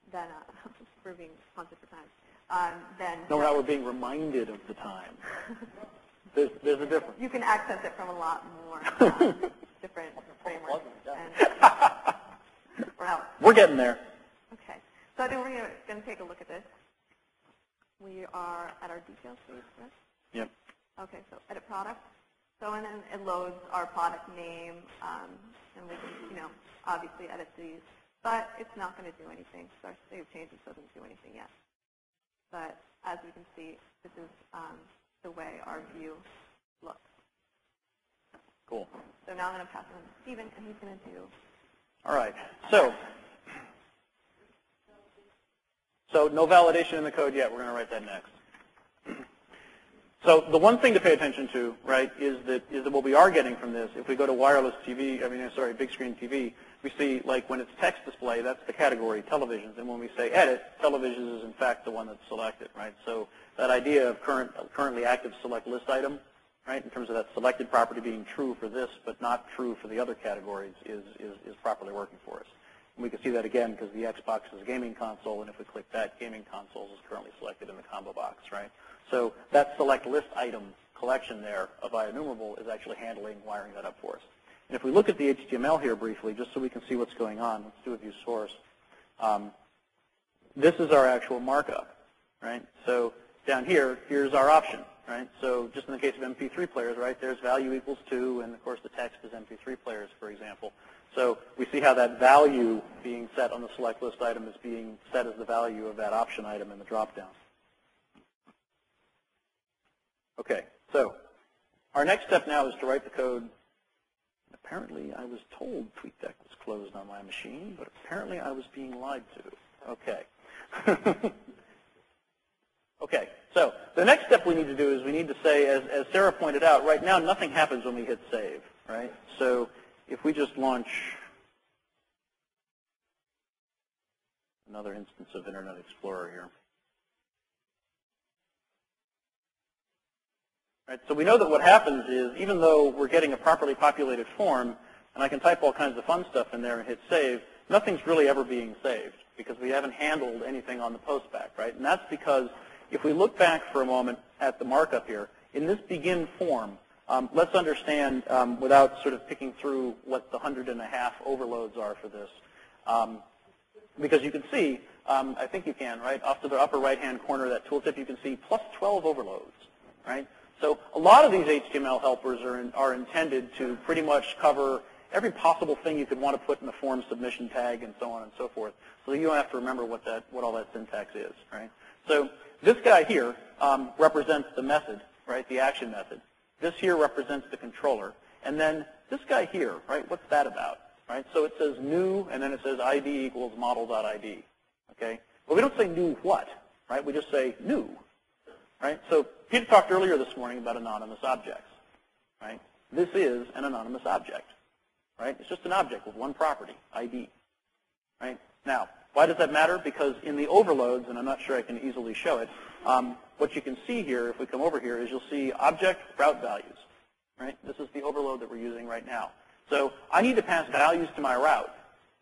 then uh, we're being haunted for time. Um, then No, now we're being reminded of the time. There's, there's a difference. you can access it from a lot more um, different frameworks. And we're out. We're getting there. Okay. So I think we're going to take a look at this. We are at our details page, correct? Yep. Okay, so edit product. So and then it loads our product name, um, and we can, you know, obviously edit these. But it's not going to do anything. So our save changes doesn't do anything yet. But as we can see, this is um, the way our view looks. Cool. So now I'm going to pass it on to Stephen, and he's going to do. All right. So, so no validation in the code yet. We're going to write that next. So the one thing to pay attention to, right, is that is that what we are getting from this. If we go to wireless T V, I mean, sorry, big screen T V, we see like when it's text display, that's the category televisions, and when we say edit, televisions is in fact the one that's selected, right? So that idea of current currently active select list item, right, in terms of that selected property being true for this but not true for the other categories, is is, is properly working for us. And we can see that again because the Xbox is a gaming console, and if we click that, gaming consoles is currently selected in the combo box, right? So that select list item collection there of IEnumerable is actually handling, wiring that up for us. And if we look at the H T M L here briefly, just so we can see what's going on, let's do a view source. Um, this is our actual markup, right? So down here, here's our option, right? So just in the case of M P three players, right, there's value equals two, and of course the text is M P three players, for example. So we see how that value being set on the select list item is being set as the value of that option item in the dropdown. Okay, so our next step now is to write the code. Apparently, I was told TweetDeck was closed on my machine, but apparently I was being lied to. Okay. Okay, so the next step we need to do is we need to say, as, as Sarah pointed out, right now nothing happens when we hit save, right? So if we just launch another instance of Internet Explorer here. Right, so we know that what happens is, even though we're getting a properly populated form, and I can type all kinds of fun stuff in there and hit save, nothing's really ever being saved because we haven't handled anything on the postback, right? And that's because if we look back for a moment at the markup here, in this begin form, um, let's understand, um, without sort of picking through what the hundred and a half overloads are for this, um, because you can see, um, I think you can, right, off to the upper right-hand corner of that tooltip, you can see plus twelve overloads, right? So a lot of these H T M L helpers are, in, are intended to pretty much cover every possible thing you could want to put in the form submission tag and so on and so forth. So you don't have to remember what that, what all that syntax is, right? So this guy here um, represents the method, right, the action method. This here represents the controller. And then this guy here, right, what's that about, right? So it says new, and then it says I D equals model.id, okay? Well, we don't say new what, right? We just say new. Right? So Peter talked earlier this morning about anonymous objects. Right? This is an anonymous object. Right? It's just an object with one property, I D. Right? Now, why does that matter? Because in the overloads, and I'm not sure I can easily show it, um, what you can see here, if we come over here, is you'll see object route values. Right? This is the overload that we're using right now. So I need to pass values to my route,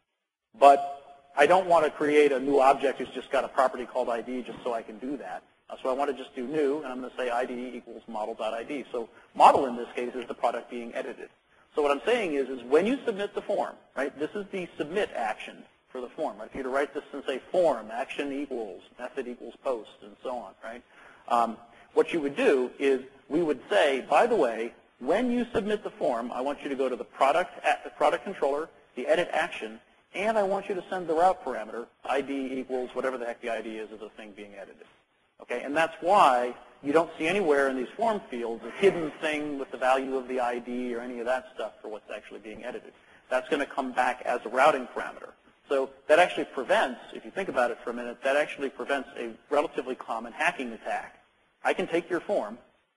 but I don't want to create a new object who's just got a property called I D just so I can do that. So I want to just do new, and I'm going to say I D equals model.id. So model in this case is the product being edited. So what I'm saying is, is when you submit the form, right, this is the submit action for the form. Right? If you were to write this and say form, action equals, method equals post, and so on, right? Um, what you would do is we would say, by the way, when you submit the form, I want you to go to the product, the product controller, the edit action, and I want you to send the route parameter, I D equals whatever the heck the I D is of the thing being edited. Okay, and that's why you don't see anywhere in these form fields a hidden thing with the value of the I D or any of that stuff for what's actually being edited. That's going to come back as a routing parameter. So that actually prevents, if you think about it for a minute, that actually prevents a relatively common hacking attack. I can take your form,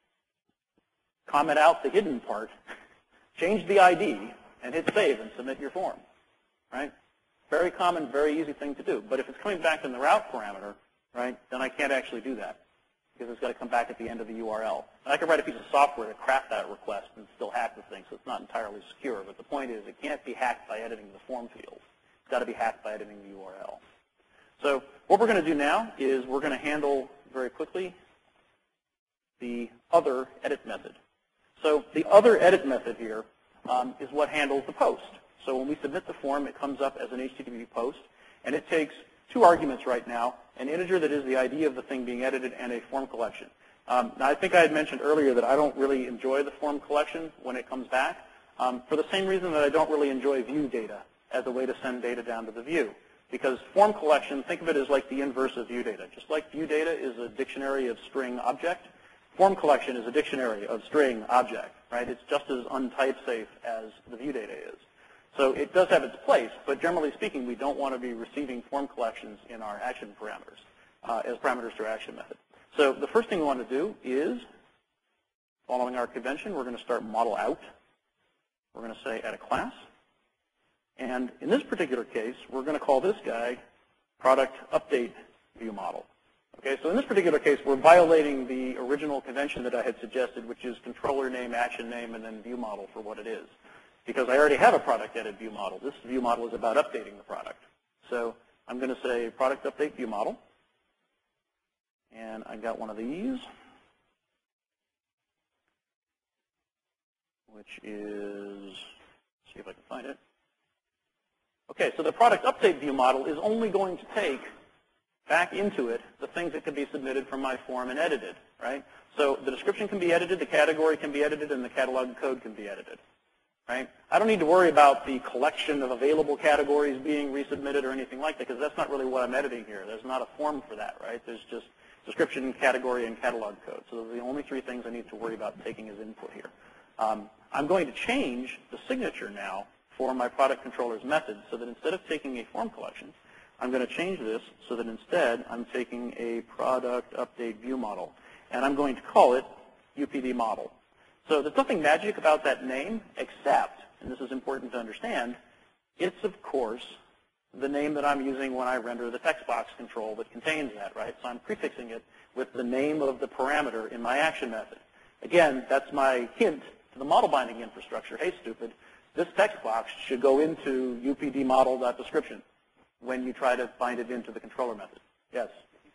comment out the hidden part, change the I D, and hit save and submit your form. Right? Very common, very easy thing to do. But if it's coming back in the route parameter, right, then I can't actually do that because it's got to come back at the end of the U R L. And I could write a piece of software to craft that request and still hack the thing, so it's not entirely secure. But the point is it can't be hacked by editing the form field. It's got to be hacked by editing the U R L. So what we're going to do now is we're going to handle very quickly the other edit method. So the other edit method here um, is what handles the post. So when we submit the form, it comes up as an H T T P post, and it takes two arguments right now, an integer that is the I D of the thing being edited and a form collection. Um, now, I think I had mentioned earlier that I don't really enjoy the form collection when it comes back, um, for the same reason that I don't really enjoy view data as a way to send data down to the view. Because form collection, think of it as like the inverse of view data. Just like view data is a dictionary of string object, form collection is a dictionary of string object, right? It's just as untype safe as the view data is. So it does have its place, but generally speaking, we don't want to be receiving form collections in our action parameters uh, as parameters to our action method. So the first thing we want to do is, following our convention, we're going to start model out. We're going to say add a class. And in this particular case, we're going to call this guy product update view model. Okay, so in this particular case, we're violating the original convention that I had suggested, which is controller name, action name, and then view model for what it is. Because I already have a product edit view model. This view model is about updating the product. So I'm going to say product update view model. And I got one of these, which is, let's see if I can find it. Okay, so the product update view model is only going to take back into it the things that can be submitted from my form and edited, right? So the description can be edited, the category can be edited, and the catalog code can be edited, right? I don't need to worry about the collection of available categories being resubmitted or anything like that, because that's not really what I'm editing here. There's not a form for that, right? There's just description, category, and catalog code. So those are the only three things I need to worry about taking as input here. Um, I'm going to change the signature now for my product controller's method so that instead of taking a form collection, I'm going to change this so that instead I'm taking a product update view model. And I'm going to call it U P D model. So there's nothing magic about that name except, and this is important to understand, it's of course the name that I'm using when I render the text box control that contains that, right? So I'm prefixing it with the name of the parameter in my action method. Again, that's my hint to the model binding infrastructure. Hey, stupid, this text box should go into U P D model.description when you try to bind it into the controller method. Yes?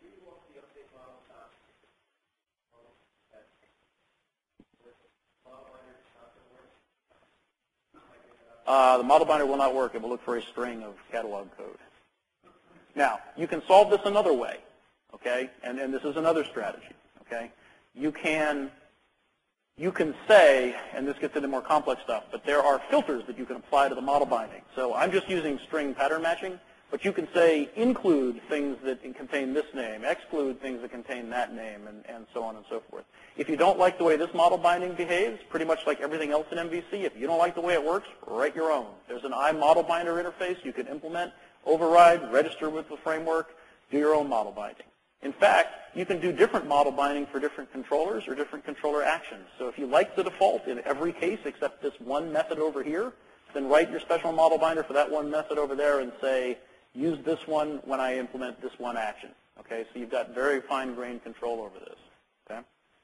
Uh, the model binder will not work. It will look for a string of catalog code. Now, you can solve this another way, okay? And, and this is another strategy, okay? You can, you can say, and this gets into more complex stuff, but there are filters that you can apply to the model binding. So I'm just using string pattern matching, but you can say include things that contain this name, exclude things that contain that name, and, and so on and so forth. If you don't like the way this model binding behaves, pretty much like everything else in M V C, if you don't like the way it works, write your own. There's an iModelBinder interface you can implement, override, register with the framework, do your own model binding. In fact, you can do different model binding for different controllers or different controller actions. So if you like the default in every case except this one method over here, then write your special model binder for that one method over there and say, use this one when I implement this one action. Okay, so you've got very fine-grained control over this. Okay.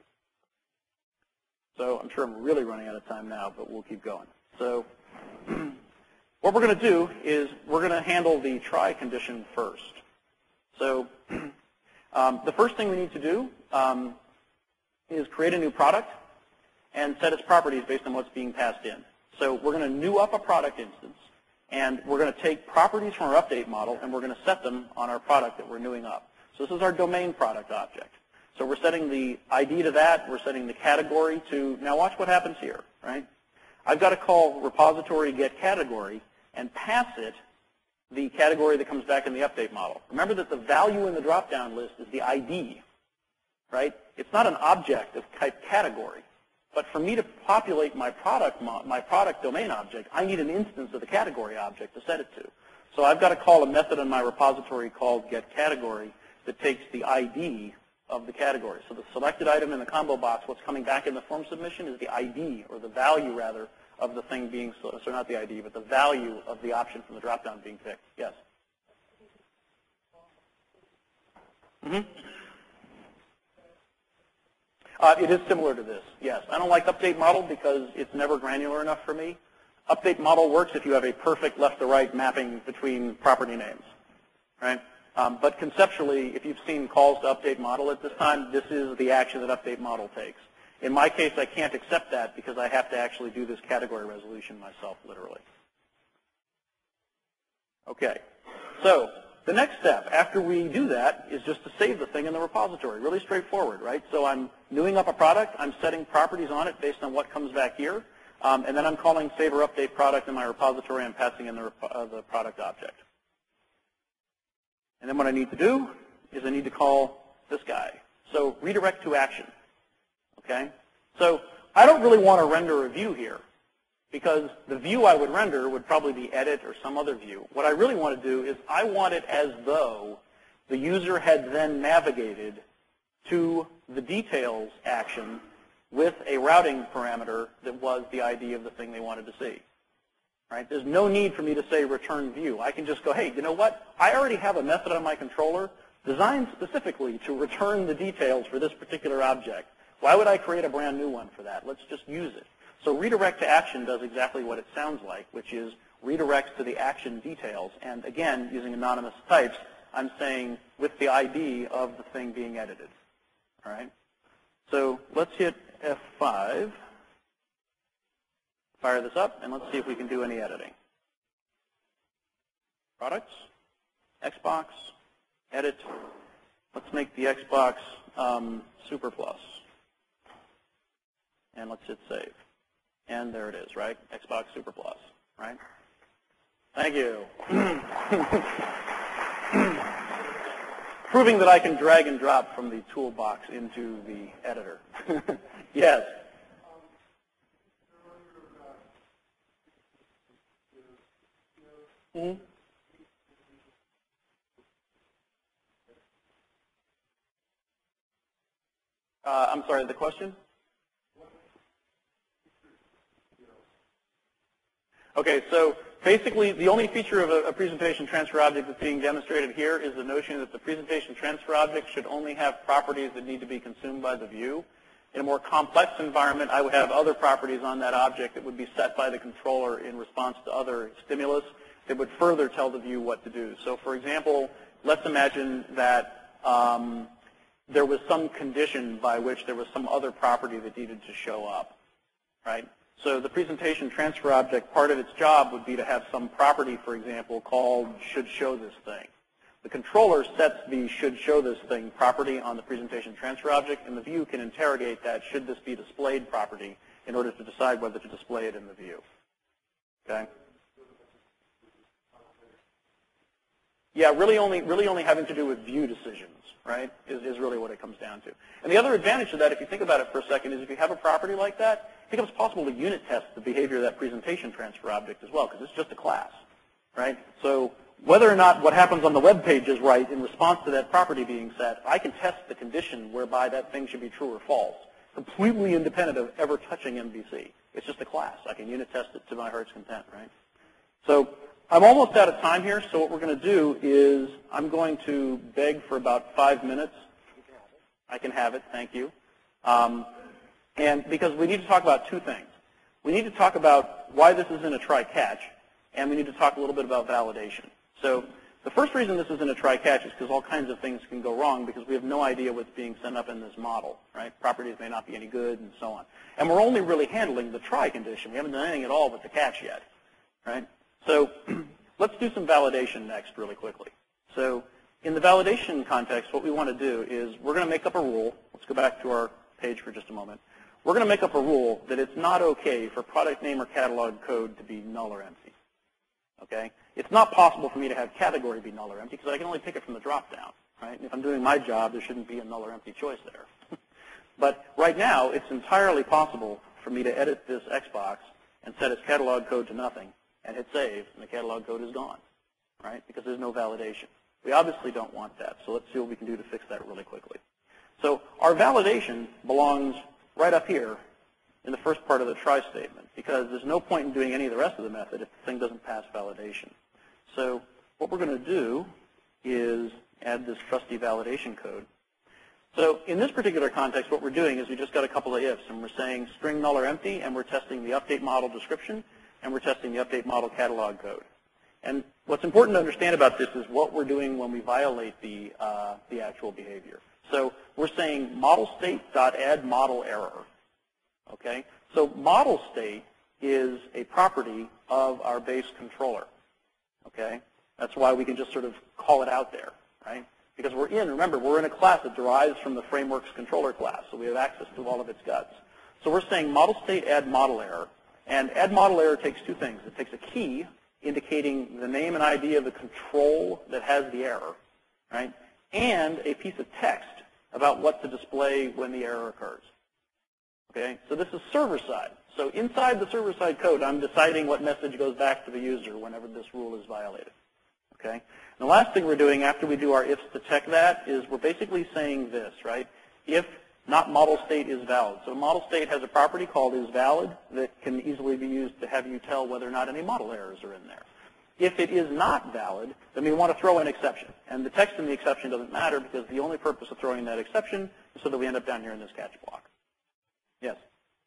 So I'm sure I'm really running out of time now, but we'll keep going. So what we're going to do is we're going to handle the try condition first. So um, the first thing we need to do um, is create a new product and set its properties based on what's being passed in. So we're going to new up a product instance, and we're going to take properties from our update model, and we're going to set them on our product that we're newing up. So this is our domain product object. So we're setting the I D to that. We're setting the category to, now watch what happens here, right? I've got to call repository get category and pass it the category that comes back in the update model. Remember that the value in the drop-down list is the I D, right? It's not an object of type category. But for me to populate my product, my product domain object, I need an instance of the category object to set it to. So I've got to call a method in my repository called getCategory that takes the I D of the category. So the selected item in the combo box, what's coming back in the form submission is the I D, or the value rather, of the thing being, so not the I D, but the value of the option from the drop-down being picked. Yes? Mm-hmm. Uh, it is similar to this, yes. I don't like update model because it's never granular enough for me. Update model works if you have a perfect left-to-right mapping between property names, right? Um, but conceptually, if you've seen calls to update model at this time, this is the action that update model takes. In my case, I can't accept that because I have to actually do this category resolution myself, literally. Okay, so the next step after we do that is just to save the thing in the repository. Really straightforward, right? So I'm newing up a product. I'm setting properties on it based on what comes back here. Um, and then I'm calling save or update product in my repository and passing in the, uh, the product object. And then what I need to do is I need to call this guy. So redirect to action. Okay? So I don't really want to render a view here because the view I would render would probably be edit or some other view. What I really want to do is I want it as though the user had then navigated to the details action with a routing parameter that was the I D of the thing they wanted to see. Right? There's no need for me to say return view. I can just go, hey, you know what? I already have a method on my controller designed specifically to return the details for this particular object. Why would I create a brand new one for that? Let's just use it. So redirect to action does exactly what it sounds like, which is redirects to the action details. And again, using anonymous types, I'm saying with the I D of the thing being edited. All right? So let's hit F five. Fire this up, and let's see if we can do any editing. Products, Xbox, edit. Let's make the Xbox um, Super Plus. And let's hit save. And there it is, right? Xbox Super Plus, right? Thank you. Proving that I can drag and drop from the toolbox into the editor. Yes. Mm-hmm. uh, I'm sorry, the question? Okay, so basically the only feature of a, a presentation transfer object that's being demonstrated here is the notion that the presentation transfer object should only have properties that need to be consumed by the view. In a more complex environment, I would have other properties on that object that would be set by the controller in response to other stimulus that would further tell the view what to do. So for example, let's imagine that um, there was some condition by which there was some other property that needed to show up, right? So the presentation transfer object, part of its job would be to have some property, for example, called should show this thing. The controller sets the should show this thing property on the presentation transfer object, and the view can interrogate that should this be displayed property in order to decide whether to display it in the view. Okay? Yeah, really only, really only having to do with view decisions, right, is, is really what it comes down to. And the other advantage of that, if you think about it for a second, is if you have a property like that, it becomes possible to unit test the behavior of that presentation transfer object as well, because it's just a class, right? So whether or not what happens on the web page is right in response to that property being set, I can test the condition whereby that thing should be true or false, completely independent of ever touching M V C. It's just a class. I can unit test it to my heart's content, right? So I'm almost out of time here, so what we're going to do is I'm going to beg for about five minutes. I can have it, thank you. Um, and because we need to talk about two things. We need to talk about why this isn't a try-catch, and we need to talk a little bit about validation. So the first reason this isn't a try-catch is because all kinds of things can go wrong because we have no idea what's being sent up in this model, right? Properties may not be any good and so on. And we're only really handling the try condition. We haven't done anything at all with the catch yet, right? So let's do some validation next really quickly. So in the validation context, what we want to do is we're going to make up a rule. Let's go back to our page for just a moment. We're going to make up a rule that it's not okay for product name or catalog code to be null or empty. Okay? It's not possible for me to have category be null or empty because I can only pick it from the drop-down. Right? And if I'm doing my job, there shouldn't be a null or empty choice there. But right now, it's entirely possible for me to edit this Xbox and set its catalog code to nothing and hit save, and the catalog code is gone, right? Because there's no validation. We obviously don't want that, so let's see what we can do to fix that really quickly. So our validation belongs right up here in the first part of the try statement, because there's no point in doing any of the rest of the method if the thing doesn't pass validation. So what we're going to do is add this trusty validation code. So in this particular context, what we're doing is we just got a couple of ifs, and we're saying string null or empty, and we're testing the update model description, and we're testing the update model catalog code. And what's important to understand about this is what we're doing when we violate the, uh, the actual behavior. So we're saying model state.add model error. Okay? So model state is a property of our base controller. Okay? That's why we can just sort of call it out there, right? Because we're in, remember, we're in a class that derives from the framework's controller class, so we have access to all of its guts. So we're saying model state add model error. And add model error takes two things. It takes a key indicating the name and I D of the control that has the error, right? And a piece of text about what to display when the error occurs. Okay? So this is server-side. So inside the server-side code, I'm deciding what message goes back to the user whenever this rule is violated. Okay? And the last thing we're doing after we do our ifs to check that is we're basically saying this, right? If not model state is valid. So model state has a property called is valid that can easily be used to have you tell whether or not any model errors are in there. If it is not valid, then we want to throw an exception. And the text in the exception doesn't matter because the only purpose of throwing that exception is so that we end up down here in this catch block. Yes?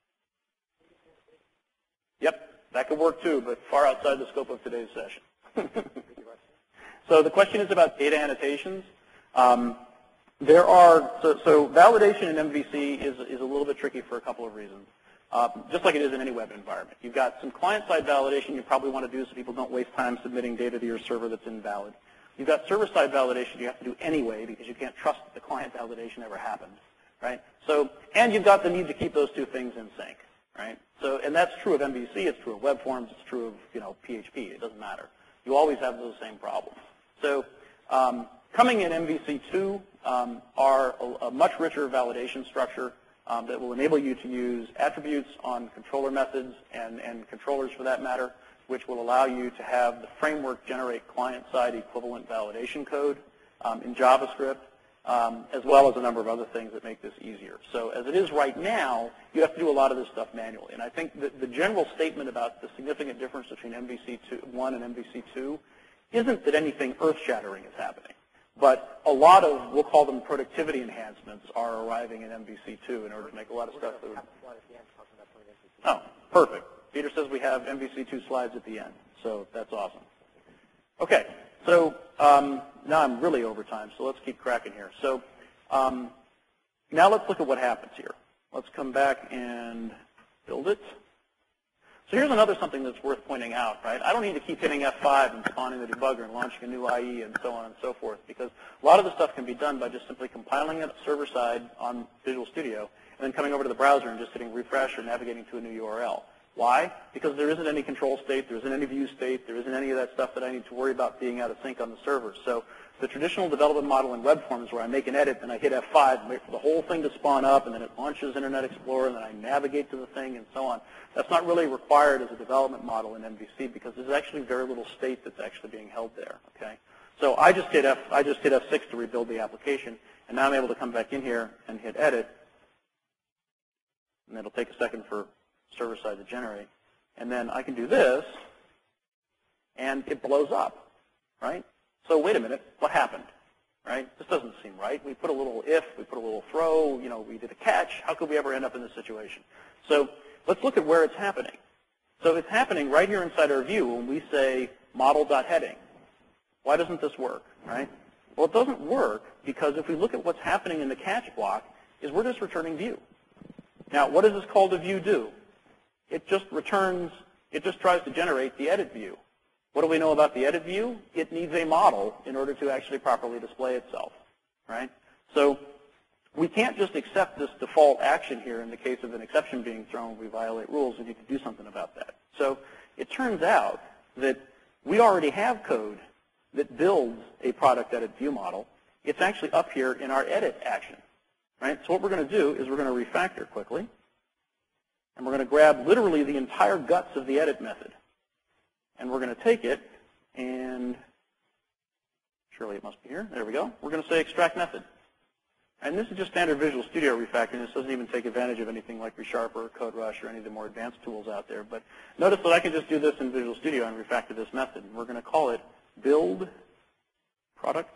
Yep, that could work too, but far outside the scope of today's session. So the question is about data annotations. Um, there are, so, so validation in M V C is, is a little bit tricky for a couple of reasons. Uh, just like it is in any web environment. You've got some client-side validation you probably want to do so people don't waste time submitting data to your server that's invalid. You've got server-side validation you have to do anyway because you can't trust that the client validation ever happened, right? So, and you've got the need to keep those two things in sync, right? So, and that's true of M V C, it's true of web forms, it's true of, you know, P H P, it doesn't matter. You always have those same problems. So, um, coming in M V C two um, are a, a much richer validation structure um, that will enable you to use attributes on controller methods and, and controllers for that matter, which will allow you to have the framework generate client-side equivalent validation code um, in JavaScript, um, as well as a number of other things that make this easier. So as it is right now, you have to do a lot of this stuff manually. And I think that the general statement about the significant difference between M V C one and M V C two isn't that anything earth-shattering is happening. But a lot of, we'll call them productivity enhancements, are arriving in M V C two in order to make a lot of stuff that would... Oh, perfect. Peter says we have M V C two slides at the end, so that's awesome. Okay, so um, now I'm really over time, so let's keep cracking here. So um, now let's look at what happens here. Let's come back and build it. So here's another something that's worth pointing out, right? I don't need to keep hitting F five and spawning the debugger and launching a new I E and so on and so forth, because a lot of the stuff can be done by just simply compiling it server-side on Visual Studio and then coming over to the browser and just hitting refresh or navigating to a new U R L. Why? Because there isn't any control state, there isn't any view state, there isn't any of that stuff that I need to worry about being out of sync on the server. So the traditional development model in web forms where I make an edit and I hit F five and wait for the whole thing to spawn up and then it launches Internet Explorer and then I navigate to the thing and so on. That's not really required as a development model in M V C because there's actually very little state that's actually being held there. Okay, so I just hit F I just hit F six to rebuild the application, and now I'm able to come back in here and hit edit, and it'll take a second for server side to generate, and then I can do this, and it blows up, right? So wait a minute, what happened? Right? This doesn't seem right. We put a little if, we put a little throw, you know, we did a catch. How could we ever end up in this situation? So let's look at where it's happening. So it's happening right here inside our view when we say model.heading. Why doesn't this work, right? Well, it doesn't work because if we look at what's happening in the catch block is we're just returning view. Now, what does this call to view do? It just returns, it just tries to generate the edit view. What do we know about the edit view? It needs a model in order to actually properly display itself, right? So we can't just accept this default action here in the case of an exception being thrown. We violate rules. We need to do something about that. So it turns out that we already have code that builds a product edit view model. It's actually up here in our edit action, right? So what we're going to do is we're going to refactor quickly, and we're going to grab literally the entire guts of the edit method. And we're going to take it, and surely it must be here. There we go. We're going to say extract method. And this is just standard Visual Studio refactoring. This doesn't even take advantage of anything like ReSharper or CodeRush or any of the more advanced tools out there. But notice that I can just do this in Visual Studio and refactor this method. And we're going to call it build product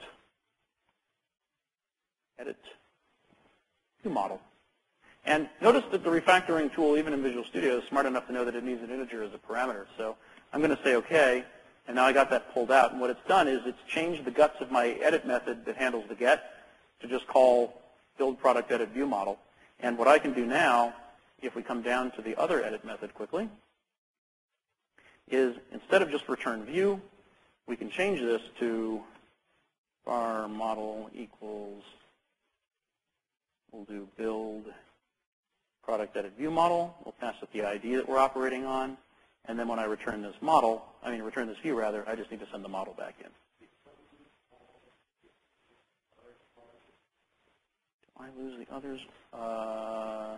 edit view model. And notice that the refactoring tool, even in Visual Studio, is smart enough to know that it needs an integer as a parameter. So I'm going to say OK, And now I got that pulled out. And what it's done is it's changed the guts of my edit method that handles the get to just call build product edit view model. And what I can do now, if we come down to the other edit method quickly, is instead of just return view, we can change this to var model equals, we'll do build product edit view model. We'll pass it the I D that we're operating on. And then when I return this model, I mean return this view rather, I just need to send the model back in. Do I lose the others? Uh,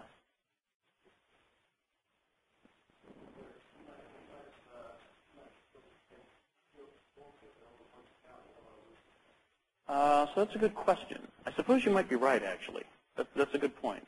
uh, so that's a good question. I suppose you might be right, actually. That, that's a good point.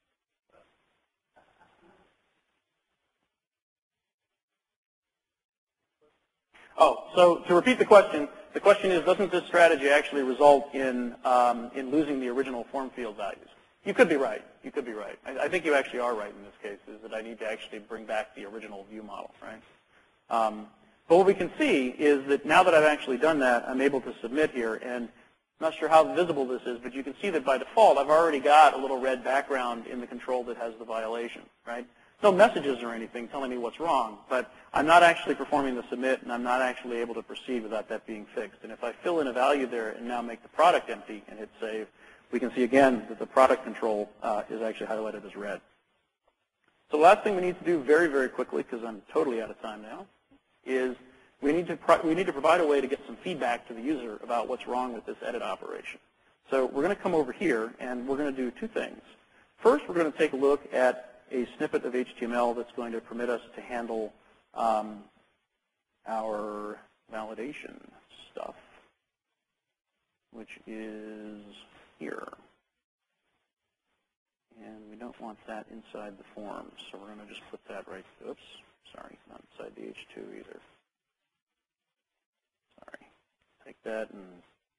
Oh, so to repeat the question, the question is, doesn't this strategy actually result in um, in losing the original form field values? You could be right. You could be right. I, I think you actually are right in this case, is that I need to actually bring back the original view model, right? Um, but what we can see is that now that I've actually done that, I'm able to submit here. And I'm not sure how visible this is, but you can see that by default, I've already got a little red background in the control that has the violation, right? No messages or anything telling me what's wrong, but I'm not actually performing the submit, and I'm not actually able to proceed without that being fixed. And if I fill in a value there and now make the product empty and hit save, we can see again that the product control uh, is actually highlighted as red. So the last thing we need to do very, very quickly, because I'm totally out of time now, is we need to pro we need to provide a way to get some feedback to the user about what's wrong with this edit operation. So we're going to come over here, and we're going to do two things. First, we're going to take a look at a snippet of H T M L that's going to permit us to handle um, our validation stuff, which is here. And we don't want that inside the form, so we're going to just put that right, oops, sorry, not inside the H two either. Sorry, take that and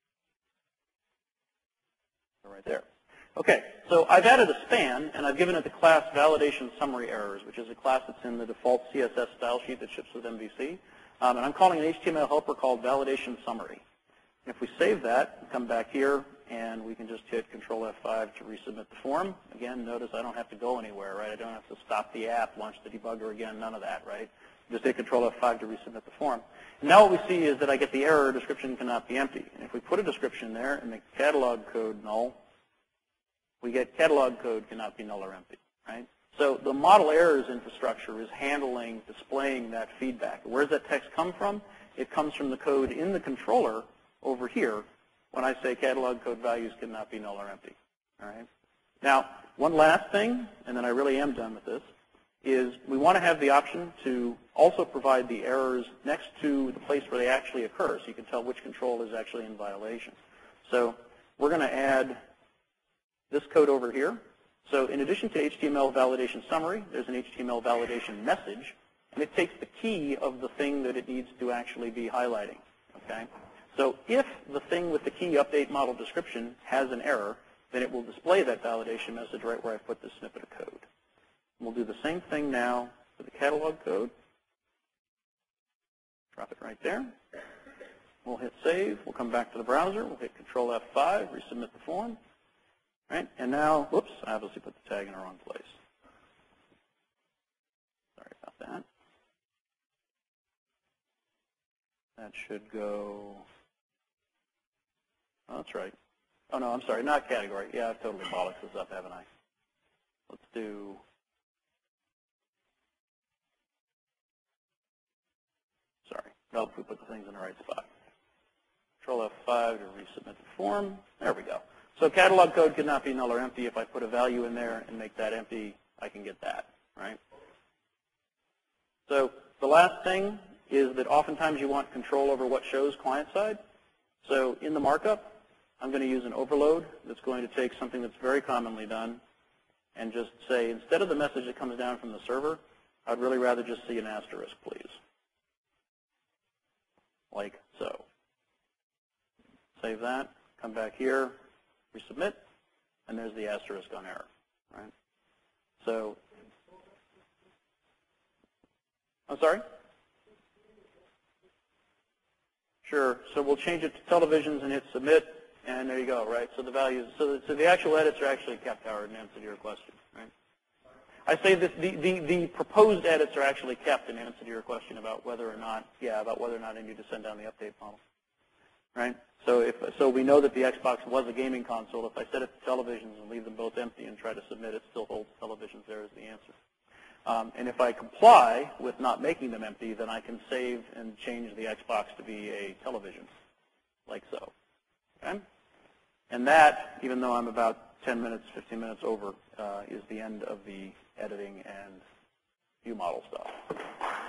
go right there. Okay, so I've added a span, and I've given it the class validation summary errors, which is a class that's in the default C S S style sheet that ships with M V C. Um, and I'm calling an H T M L helper called validation summary. And if we save that, come back here, and we can just hit control F five to resubmit the form. Again, notice I don't have to go anywhere, right? I don't have to stop the app, launch the debugger again, none of that, right? Just hit control F five to resubmit the form. And now what we see is that I get the error, description cannot be empty. And if we put a description there and make catalog code null, we get catalog code cannot be null or empty, right? So the model errors infrastructure is handling, displaying that feedback. Where does that text come from? It comes from the code in the controller over here when I say catalog code values cannot be null or empty, all right? Now, one last thing, and then I really am done with this, is we want to have the option to also provide the errors next to the place where they actually occur, so you can tell which control is actually in violation. So we're going to add this code over here. So in addition to H T M L validation summary, there's an H T M L validation message, and it takes the key of the thing that it needs to actually be highlighting, okay? So if the thing with the key update model description has an error, then it will display that validation message right where I put this snippet of code. And we'll do the same thing now for the catalog code. Drop it right there. We'll hit save. We'll come back to the browser. We'll hit control F five, resubmit the form. Right? And now, whoops, I obviously put the tag in the wrong place. Sorry about that. That should go, oh, that's right. Oh, no, I'm sorry, not category. Yeah, I've totally bollocked this up, haven't I? Let's do, sorry, nope, we put the things in the right spot. Control F five to resubmit the form. There we go. So catalog code cannot be null or empty. If I put a value in there and make that empty, I can get that, right? So the last thing is that oftentimes you want control over what shows client side. So in the markup, I'm going to use an overload that's going to take something that's very commonly done and just say, instead of the message that comes down from the server, I'd really rather just see an asterisk, please. Like so. Save that, come back here, resubmit, and there's the asterisk on error, right? So, I'm sorry? Sure. So we'll change it to televisions and hit submit, and there you go, right? So the values, so the, so the actual edits are actually kept, Howard, in answer to your question, right? I say that the, the, the proposed edits are actually kept in answer to your question about whether or not, yeah, about whether or not I need to send down the update model, right? So if so, we know that the Xbox was a gaming console. If I set it to televisions and leave them both empty and try to submit, it still holds televisions there as the answer. Um, and if I comply with not making them empty, then I can save and change the Xbox to be a television, like so. Okay? And that, even though I'm about ten minutes, fifteen minutes over, uh, is the end of the editing and view model stuff.